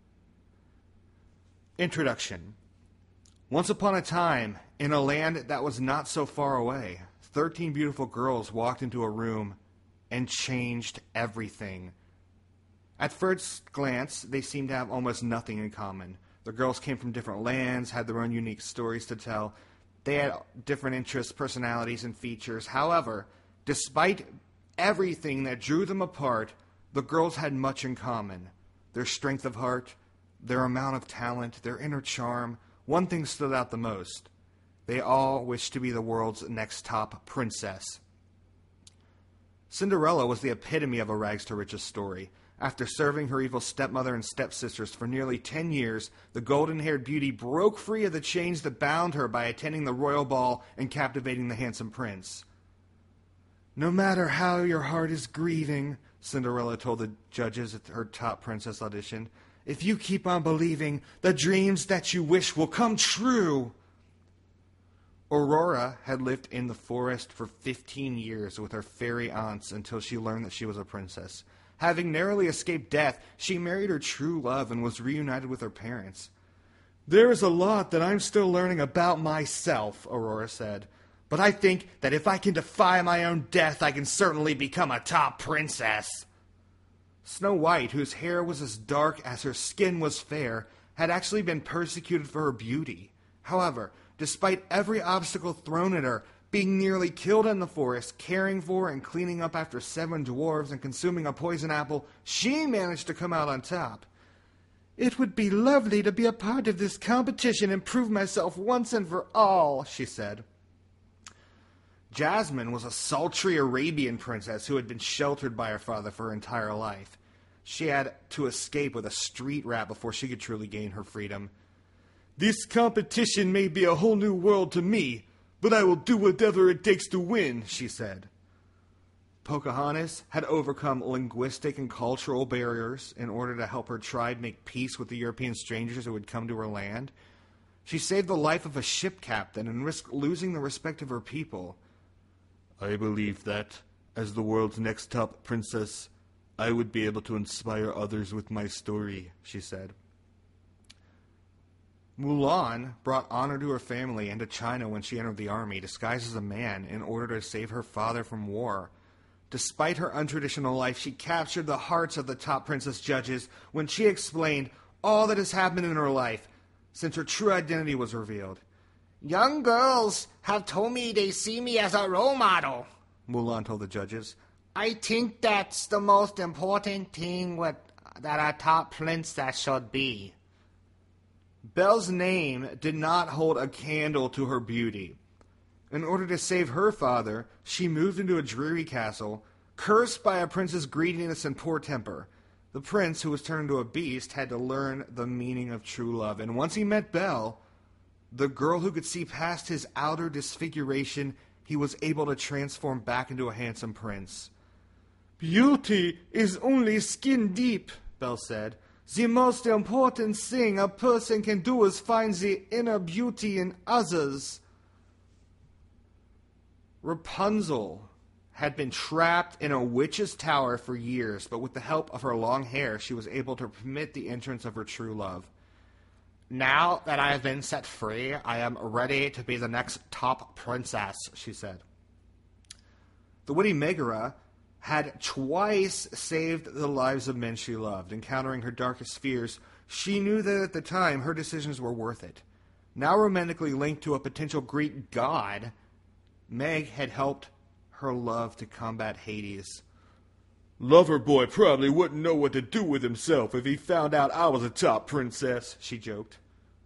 Introduction. Once upon a time, in a land that was not so far away, thirteen beautiful girls walked into a room and changed everything. At first glance, they seemed to have almost nothing in common. The girls came from different lands, had their own unique stories to tell. They had different interests, personalities, and features. However, despite everything that drew them apart, the girls had much in common. Their strength of heart, their amount of talent, their inner charm. One thing stood out the most. They all wished to be the world's next top princess. Cinderella was the epitome of a rags-to-riches story. After serving her evil stepmother and stepsisters for nearly ten years, the golden-haired beauty broke free of the chains that bound her by attending the royal ball and captivating the handsome prince. No matter how your heart is grieving, Cinderella told the judges at her top princess audition, if you keep on believing, the dreams that you wish will come true. Aurora had lived in the forest for fifteen years with her fairy aunts until she learned that she was a princess. Having narrowly escaped death, she married her true love and was reunited with her parents. There is a lot that I'm still learning about myself, Aurora said. But I think that if I can defy my own death, I can certainly become a top princess. Snow White, whose hair was as dark as her skin was fair, had actually been persecuted for her beauty. However, despite every obstacle thrown at her, being nearly killed in the forest, caring for and cleaning up after seven dwarves, and consuming a poison apple, she managed to come out on top. It would be lovely to be a part of this competition and prove myself once and for all, she said. Jasmine was a sultry Arabian princess who had been sheltered by her father for her entire life. She had to escape with a street rat before she could truly gain her freedom. This competition may be a whole new world to me, but I will do whatever it takes to win, she said. Pocahontas had overcome linguistic and cultural barriers in order to help her tribe make peace with the European strangers who would come to her land. She saved the life of a ship captain and risked losing the respect of her people. I believe that, as the world's next top princess, I would be able to inspire others with my story, she said. Mulan brought honor to her family and to China when she entered the army, disguised as a man, in order to save her father from war. Despite her untraditional life, she captured the hearts of the top princess judges when she explained all that has happened in her life since her true identity was revealed. Young girls have told me they see me as a role model, Mulan told the judges. I think that's the most important thing what, that a top princess should be. Belle's name did not hold a candle to her beauty. In order to save her father, she moved into a dreary castle, cursed by a prince's greediness and poor temper. The prince, who was turned into a beast, had to learn the meaning of true love. And once he met Belle, the girl who could see past his outer disfiguration, he was able to transform back into a handsome prince. Beauty is only skin deep, Belle said. The most important thing a person can do is find the inner beauty in others. Rapunzel had been trapped in a witch's tower for years, but with the help of her long hair, she was able to permit the entrance of her true love. Now that I have been set free, I am ready to be the next top princess, she said. The witty Megara had twice saved the lives of men she loved. Encountering her darkest fears, she knew that at the time her decisions were worth it. Now romantically linked to a potential Greek god, Meg had helped her love to combat Hades. Loverboy probably wouldn't know what to do with himself if he found out I was a top princess, she joked.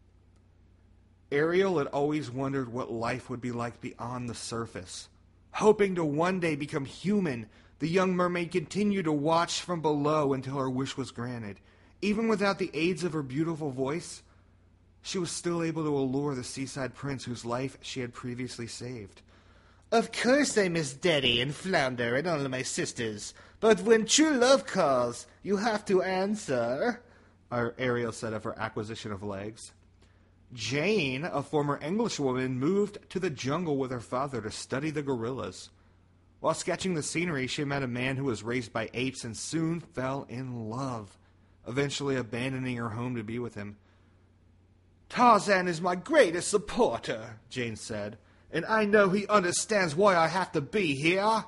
Ariel had always wondered what life would be like beyond the surface. Hoping to one day become human, the young mermaid continued to watch from below until her wish was granted. Even without the aids of her beautiful voice, she was still able to allure the seaside prince whose life she had previously saved. Of course I miss Daddy and Flounder and all of my sisters, but when true love calls, you have to answer, Ariel said of her acquisition of legs. Jane, a former Englishwoman, moved to the jungle with her father to study the gorillas. While sketching the scenery, she met a man who was raised by apes and soon fell in love, eventually abandoning her home to be with him. Tarzan is my greatest supporter, Jane said, and I know he understands why I have to be here.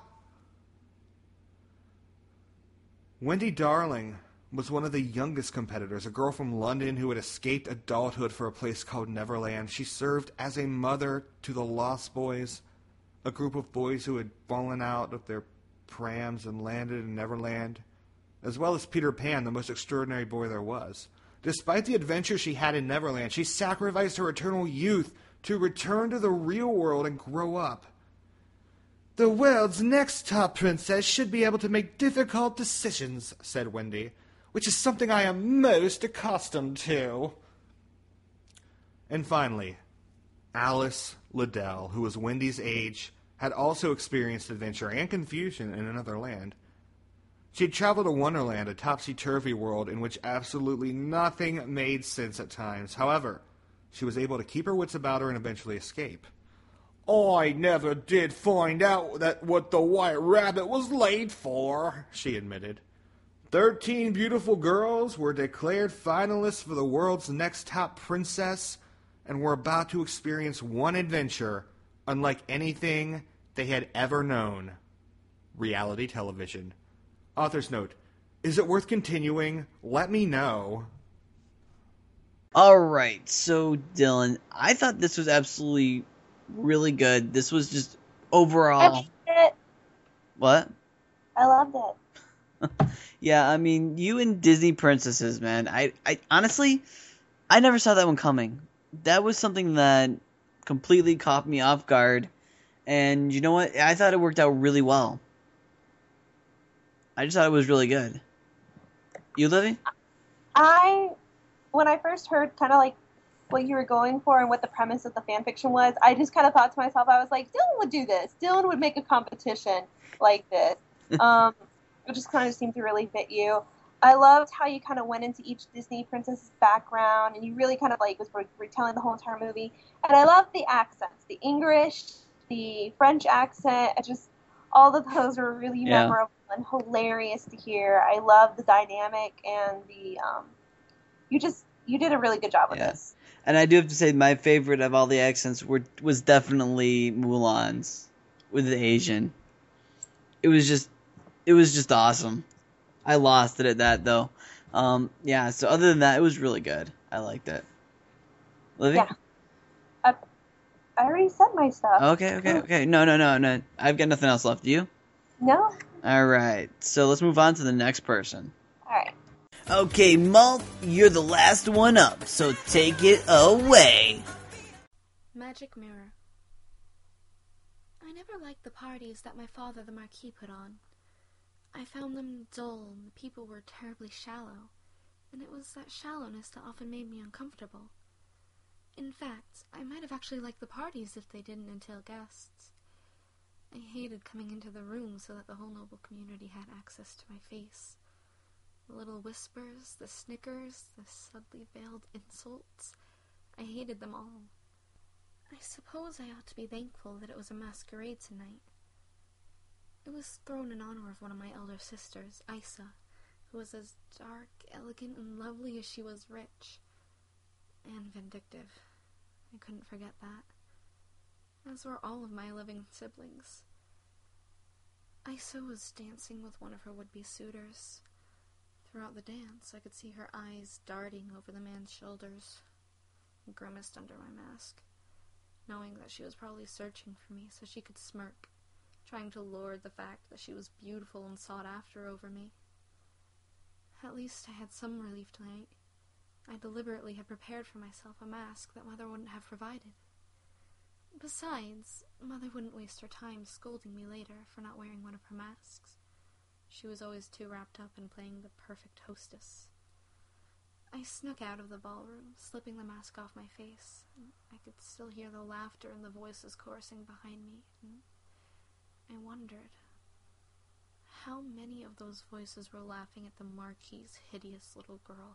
Wendy Darling was one of the youngest competitors, a girl from London who had escaped adulthood for a place called Neverland. She served as a mother to the Lost Boys, a group of boys who had fallen out of their prams and landed in Neverland, as well as Peter Pan, the most extraordinary boy there was. Despite the adventure she had in Neverland, she sacrificed her eternal youth to return to the real world and grow up. The world's next top princess should be able to make difficult decisions, said Wendy, which is something I am most accustomed to. And finally, Alice Liddell, who was Wendy's age, had also experienced adventure and confusion in another land. She had traveled to Wonderland, a topsy-turvy world in which absolutely nothing made sense at times. However, she was able to keep her wits about her and eventually escape. I never did find out that what the White Rabbit was laid for, she admitted. Thirteen beautiful girls were declared finalists for the world's next top princess and were about to experience one adventure unlike anything they had ever known. Reality television. Author's note, is it worth continuing? Let me know. Alright, so Dylan, I thought this was absolutely really good. This was just overall... I loved it. What? I loved it. Yeah, I mean, you and Disney princesses, man. I, I honestly, I never saw that one coming. That was something that completely caught me off guard. And you know what? I thought it worked out really well. I just thought it was really good. You, Livy? I, when I first heard kind of like what you were going for and what the premise of the fan fiction was, I just kind of thought to myself, I was like, Dylan would do this. Dylan would make a competition like this. Um, it just kind of seemed to really fit you. I loved how you kind of went into each Disney princess's background, and you really kind of like was retelling the whole entire movie. And I loved the accents, the English, the French accent. I just, all of those were really Yeah. memorable and hilarious to hear. I love the dynamic and the, um, you just, you did a really good job with Yeah. this. And I do have to say, my favorite of all the accents were was definitely Mulan's with the Asian. It was just it was just awesome. I lost it at that though. Um, yeah. So other than that, it was really good. I liked it. Livy? Yeah. I, I already said my stuff. Okay, okay, okay. No, no, no, no. I've got nothing else left. You? No? All right. So let's move on to the next person. Alright. Okay, Malt, you're the last one up, so take it away. Magic Mirror. I never liked the parties that my father the Marquis put on. I found them dull and the people were terribly shallow, and it was that shallowness that often made me uncomfortable. In fact, I might have actually liked the parties if they didn't entail guests. I hated coming into the room so that the whole noble community had access to my face. The little whispers, the snickers, the subtly veiled insults. I hated them all. I suppose I ought to be thankful that it was a masquerade tonight. It was thrown in honor of one of my elder sisters, Isa, who was as dark, elegant, and lovely as she was rich. And vindictive. I couldn't forget that. As were all of my living siblings. Isa was dancing with one of her would-be suitors. Throughout the dance, I could see her eyes darting over the man's shoulders. I grimaced under my mask, knowing that she was probably searching for me so she could smirk, trying to lord the fact that she was beautiful and sought after over me. At least I had some relief tonight. I deliberately had prepared for myself a mask that Mother wouldn't have provided. Besides, Mother wouldn't waste her time scolding me later for not wearing one of her masks. She was always too wrapped up in playing the perfect hostess. I snuck out of the ballroom, slipping the mask off my face. I could still hear the laughter and the voices chorusing behind me, and I wondered how many of those voices were laughing at the Marquis's hideous little girl.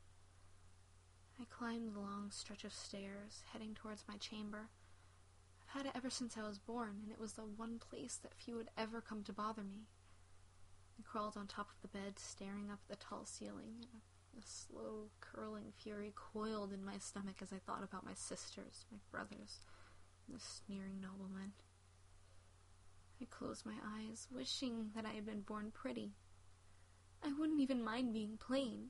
I climbed the long stretch of stairs, heading towards my chamber. I've had it ever since I was born, and it was the one place that few would ever come to bother me. I crawled on top of the bed, staring up at the tall ceiling, and a slow, curling fury coiled in my stomach as I thought about my sisters, my brothers, and the sneering noblemen. I closed my eyes, wishing that I had been born pretty. I wouldn't even mind being plain.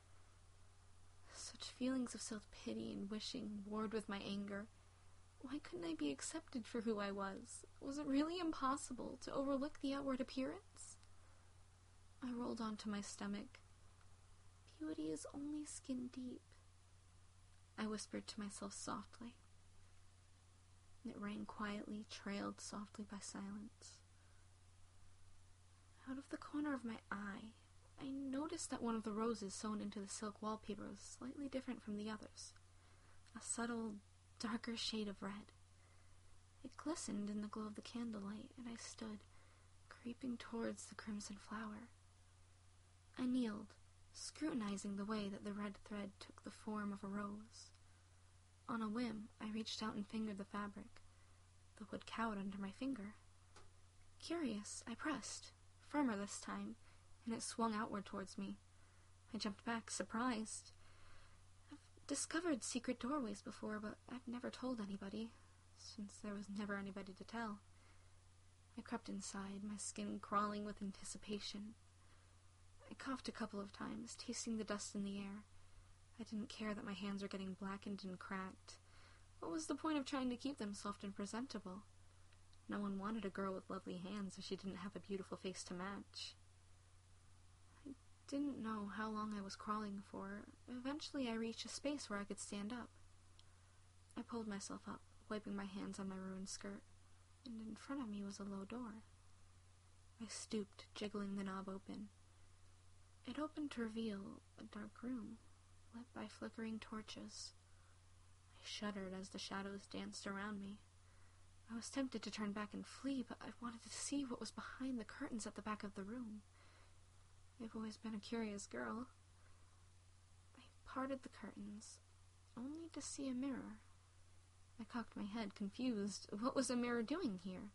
Such feelings of self-pity and wishing warred with my anger. Why couldn't I be accepted for who I was? Was it really impossible to overlook the outward appearance? I rolled onto my stomach. Beauty is only skin deep, I whispered to myself softly. It rang quietly, trailed softly by silence. Out of the corner of my eye, I noticed that one of the roses sewn into the silk wallpaper was slightly different from the others. A subtle, darker shade of red. It glistened in the glow of the candlelight, and I stood, creeping towards the crimson flower. I kneeled, scrutinizing the way that the red thread took the form of a rose. On a whim, I reached out and fingered the fabric. The wood cowed under my finger. Curious, I pressed, firmer this time, and it swung outward towards me. I jumped back, surprised. I've discovered secret doorways before, but I've never told anybody, since there was never anybody to tell. I crept inside, my skin crawling with anticipation. I coughed a couple of times, tasting the dust in the air. I didn't care that my hands were getting blackened and cracked. What was the point of trying to keep them soft and presentable? No one wanted a girl with lovely hands if she didn't have a beautiful face to match. I didn't know how long I was crawling for. Eventually I reached a space where I could stand up. I pulled myself up, wiping my hands on my ruined skirt, and in front of me was a low door. I stooped, jiggling the knob open. It opened to reveal a dark room, lit by flickering torches. I shuddered as the shadows danced around me. I was tempted to turn back and flee, but I wanted to see what was behind the curtains at the back of the room. I've always been a curious girl. I parted the curtains, only to see a mirror. I cocked my head, confused. What was a mirror doing here?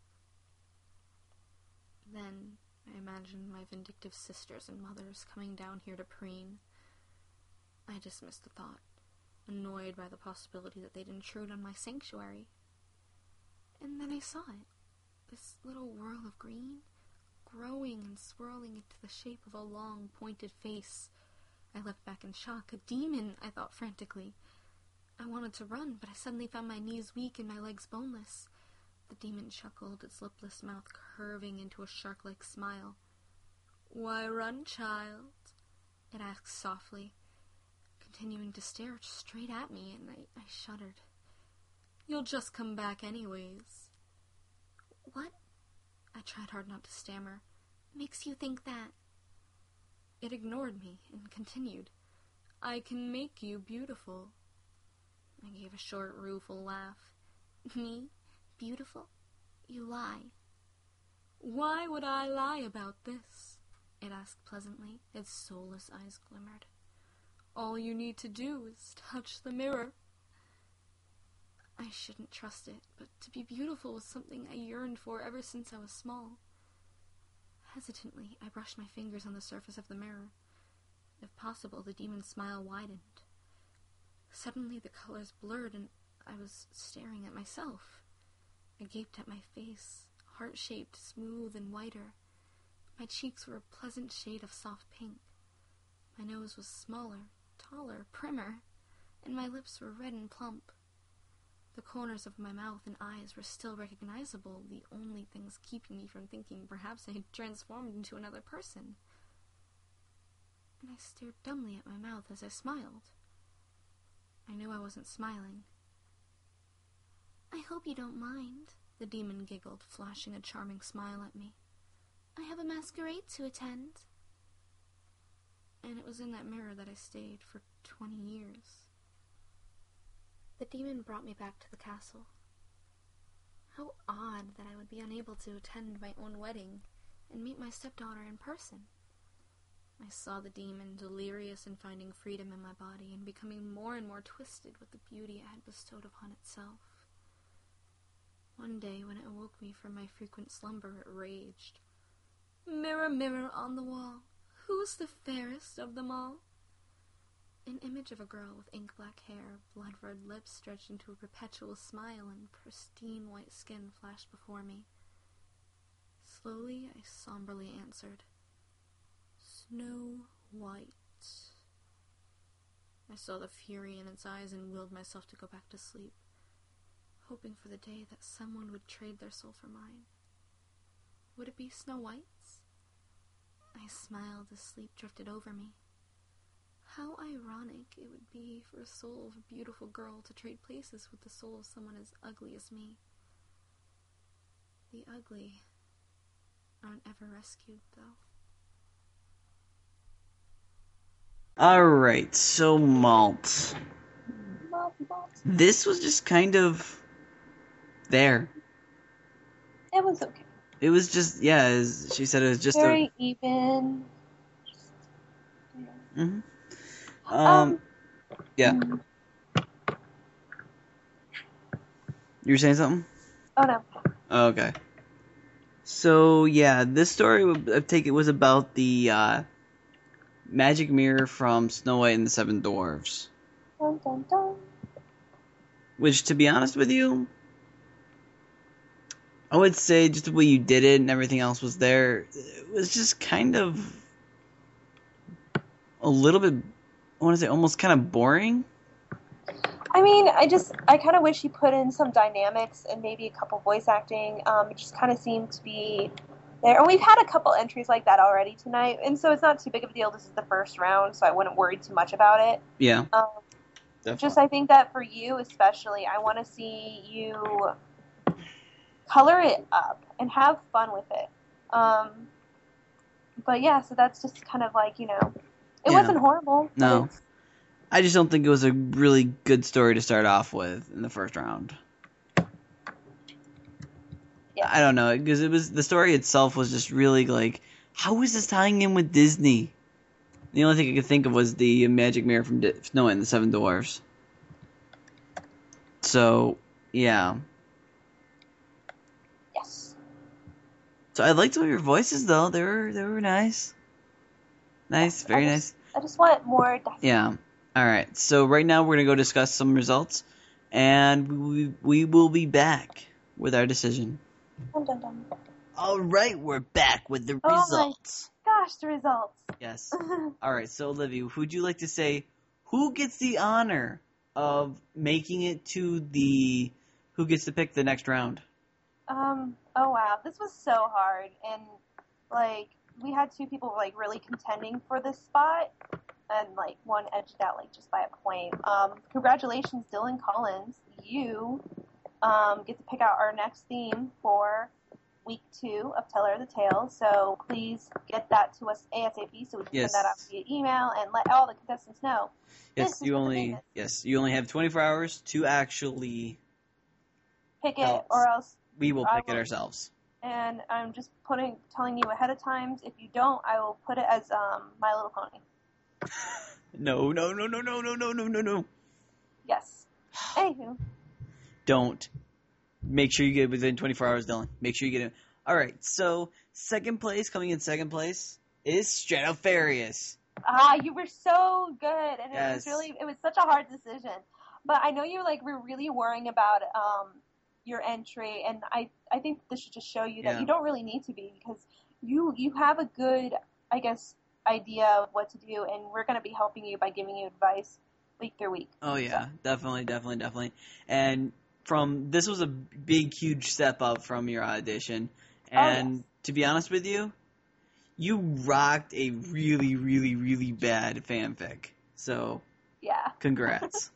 Then I imagined my vindictive sisters and mothers coming down here to preen. I dismissed the thought, annoyed by the possibility that they'd intrude on my sanctuary. And then I saw it. This little whirl of green, growing and swirling into the shape of a long, pointed face. I leapt back in shock. A demon, I thought frantically. I wanted to run, but I suddenly found my knees weak and my legs boneless. The demon chuckled, its lipless mouth curving into a shark-like smile. "Why run, child?" it asked softly, continuing to stare straight at me, and I, I shuddered. "You'll just come back anyways." "What?" I tried hard not to stammer. "Makes you think that?" It ignored me and continued. "I can make you beautiful." I gave a short, rueful laugh. "Me? Beautiful? You lie." "Why would I lie about this?" it asked pleasantly. Its soulless eyes glimmered. "All you need to do is touch the mirror." I shouldn't trust it, but to be beautiful was something I yearned for ever since I was small. Hesitantly, I brushed my fingers on the surface of the mirror. If possible, the demon's smile widened. Suddenly, the colors blurred, and I was staring at myself. I gaped at my face, heart-shaped, smooth, and whiter. My cheeks were a pleasant shade of soft pink. My nose was smaller, taller, primmer, and my lips were red and plump. The corners of my mouth and eyes were still recognizable, the only things keeping me from thinking perhaps I had transformed into another person. And I stared dumbly at my mouth as I smiled. I knew I wasn't smiling. "I hope you don't mind," the demon giggled, flashing a charming smile at me. "I have a masquerade to attend." And it was in that mirror that I stayed for twenty years. The demon brought me back to the castle. How odd that I would be unable to attend my own wedding and meet my stepdaughter in person. I saw the demon, delirious in finding freedom in my body and becoming more and more twisted with the beauty I had bestowed upon itself. One day, when it awoke me from my frequent slumber, it raged. "Mirror, mirror on the wall, who's the fairest of them all?" An image of a girl with ink-black hair, blood-red lips stretched into a perpetual smile, and pristine white skin flashed before me. Slowly, I somberly answered, "Snow White." I saw the fury in its eyes and willed myself to go back to sleep, hoping for the day that someone would trade their soul for mine. Would it be Snow White's? I smiled as sleep drifted over me. How ironic it would be for a soul of a beautiful girl to trade places with the soul of someone as ugly as me. The ugly aren't ever rescued, though. Alright, so Malt. This was just kind of there. It was okay. It was just, yeah, as she said, it was just Very a... even. Just, yeah. Mm-hmm. Um, Um, yeah. mm. You were saying something? Oh, no. Oh, okay. So, yeah, this story, I take it, was about the uh, magic mirror from Snow White and the Seven Dwarfs. Dun, dun, dun. Which, to be honest with you, I would say just the way you did it and everything else was there, it was just kind of a little bit, I want to say, almost kind of boring. I mean, I just, I kind of wish he put in some dynamics and maybe a couple voice acting. Um, it just kind of seemed to be there. And we've had a couple entries like that already tonight, and so it's not too big of a deal. This is the first round, so I wouldn't worry too much about it. Yeah. Um, Definitely. Just I think that for you especially, I want to see you color it up and have fun with it. Um, but yeah, so that's just kind of like, you know, it Yeah. wasn't horrible. No. It's, I just don't think it was a really good story to start off with in the first round. yeah. I don't know, because it was the story itself was just really like, how is this tying in with Disney? The only thing I could think of was the magic mirror from Di- Snow White and the Seven Dwarfs. So, yeah. Yes. So I liked all your voices though. They were they were nice. Nice, very I nice. just, I just want more dynamics. Yeah. All right. So right now we're gonna go discuss some results, and we we will be back with our decision. Dun, dun, dun. All right, we're back with the Oh my- results. Gosh, the results. Yes. All right, so Olivia, would you like to say who gets the honor of making it to the who gets to pick the next round? Um, oh wow, this was so hard, and like we had two people like really contending for this spot, and like one edged out like just by a point. Um, congratulations, Dylan Collins, you um get to pick out our next theme for week two of Teller of the Tale. So please get that to us ASAP so we can Yes. send that out via email and let all the contestants know. Yes, This is you what the only theme is. yes, you only have twenty-four hours to actually Pick it, Else. or else. we will I pick it will- ourselves. And I'm just putting telling you ahead of time. If you don't, I will put it as um My Little Pony. No, no, no, no, no, no, no, no, no, no. Yes. Anywho, Don't. Make sure you get it within twenty-four hours, Dylan. Make sure you get it. All right, so second place, coming in second place, is Stratofarius. ah, you were so good, and it Yes. was really it was such a hard decision. But I know you like were really worrying about um your entry, and I I think this should just show you that Yeah. you don't really need to be, because you you have a good, I guess, idea of what to do, and we're going to be helping you by giving you advice week through week. Oh yeah, definitely, definitely, definitely. And from this was a big, huge step up from your audition. And yes. to be honest with you, you rocked a really, really, really bad fanfic. So Yeah. congrats.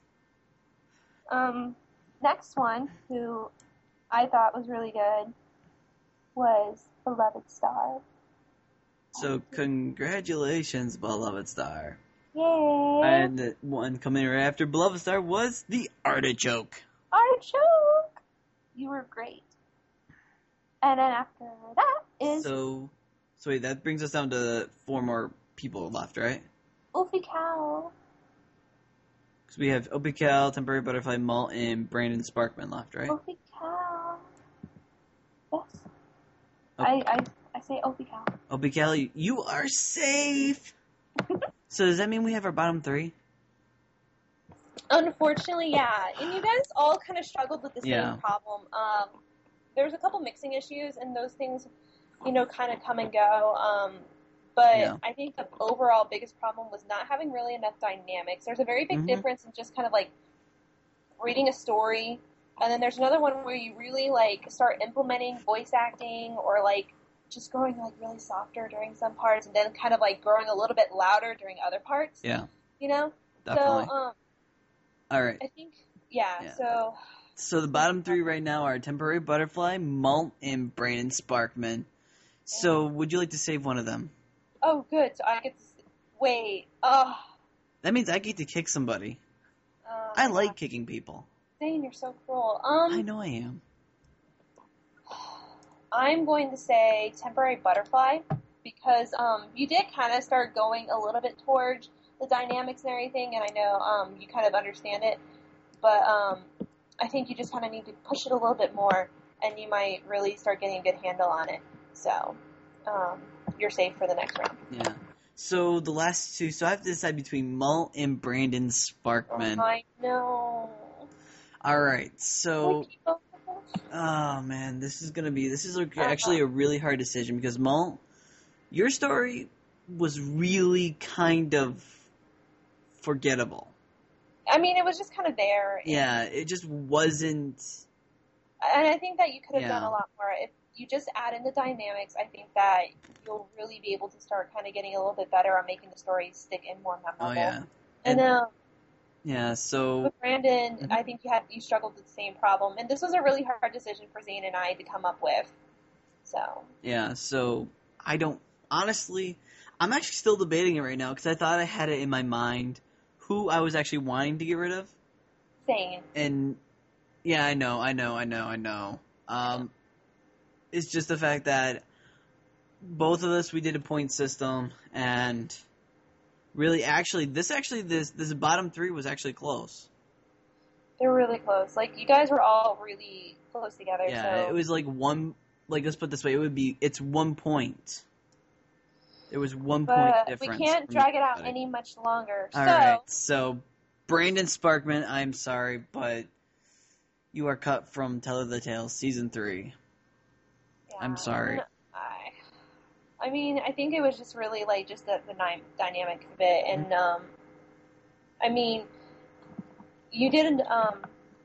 Um, next one, who I thought was really good, was Beloved Star. So congratulations, Beloved Star. Yay! And the one coming right after Beloved Star was the Artichoke. Artichoke! You were great. And then after that is So, so wait, that brings us down to four more people left, right? Wolfie Cow. Because we have Opie Cal, Temporary Butterfly, Malt, and Brandon Sparkman left, right? Wolfie Cow. Yes. Oh. I, I, I say Wolfie Cow. Opie Cal, you, you are safe! So does that mean we have our bottom three? Unfortunately, yeah. And you guys all kind of struggled with the same Yeah. problem. Um, there was a couple mixing issues, and those things, you know, kind of come and go. Um, but Yeah. I think the overall biggest problem was not having really enough dynamics. There's a very big Mhm. difference in just kind of like reading a story, and then there's another one where you really like start implementing voice acting, or like just growing like really softer during some parts, and then kind of like growing a little bit louder during other parts. Yeah, You know. definitely. So um, All right. I think yeah. Yeah. So. So the bottom three right now are Temporary Butterfly, Malt, and Brandon Sparkman. So would you like to save one of them? Oh, good. So I get to s- wait. Oh, That means I get to kick somebody. uh, I like kicking people. Zane, you're so cruel. Um, I know I am. I'm going to say Temporary Butterfly, because um, you did kind of start going a little bit towards the dynamics and everything, and I know um, you kind of understand it, but um, I think you just kind of need to push it a little bit more, and you might really start getting a good handle on it. So um, you're safe for the next round. Yeah. So the last two, so I have to decide between Malt and Brandon Sparkman. I know. All right. So, Would you go for this? oh man, this is gonna be this is a, actually a really hard decision because Malt, your story was really kind of forgettable. I mean, it was just kind of there. and- Yeah, it just wasn't. And I think that you could have done Yeah. a lot more. If you just add in the dynamics, I think that you'll really be able to start kind of getting a little bit better on making the story stick in more memorable. Oh yeah. And And- uh, Yeah. So with Brandon, Mhm. I think you had you struggled with the same problem, and this was a really hard decision for Zane and I to come up with. So yeah. So I don't honestly. I'm actually still debating it right now because I thought I had it in my mind who I was actually wanting to get rid of. Zane, And yeah, I know, I know, I know, I know. Um, it's just the fact that both of us we did a point system, and really, actually, this actually this this bottom three was actually close. they were really close. Like you guys were all really close together. Yeah, so it was like one. Like let's put it this way, it would be it's one point. There was one point but we difference. can't from drag it out everybody. any much longer. All so right, so Brandon Sparkman, I'm sorry, but you are cut from Tell of the Tale season three. yeah, I'm sorry. I mean, I think it was just really like just the, the dy- dynamic of it, and um, I mean, you didn't um,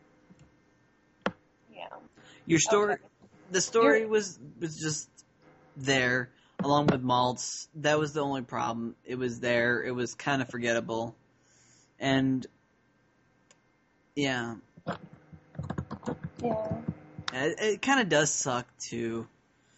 yeah. Your story, Okay. the story You're- was was just there, along with Maltz. That was the only problem. It was there. It was kind of forgettable, and yeah, Yeah. it, it kind of does suck too.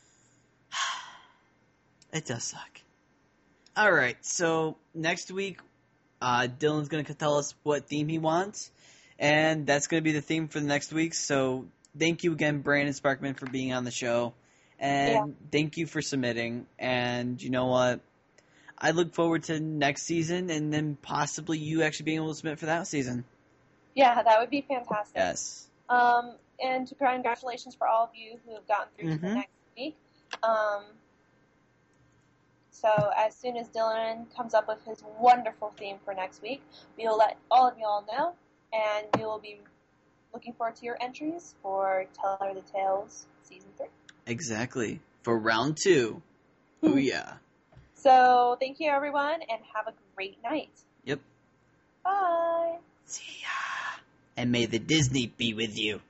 It does suck. All right, so next week, uh, Dylan's gonna tell us what theme he wants, and that's gonna be the theme for the next week. So thank you again, Brandon Sparkman, for being on the show, and Yeah. thank you for submitting. And you know what? I look forward to next season, and then possibly you actually being able to submit for that season. Yeah, that would be fantastic. Yes. Um, and congratulations for all of you who have gotten through to the Mhm. next week. Um, so as soon as Dylan comes up with his wonderful theme for next week, we will let all of you all know, and we will be looking forward to your entries for Tell Her the Tales Season three. Exactly. For round two. Oh yeah. So thank you, everyone, and have a great night. Yep. Bye! See ya. And may the Disney be with you.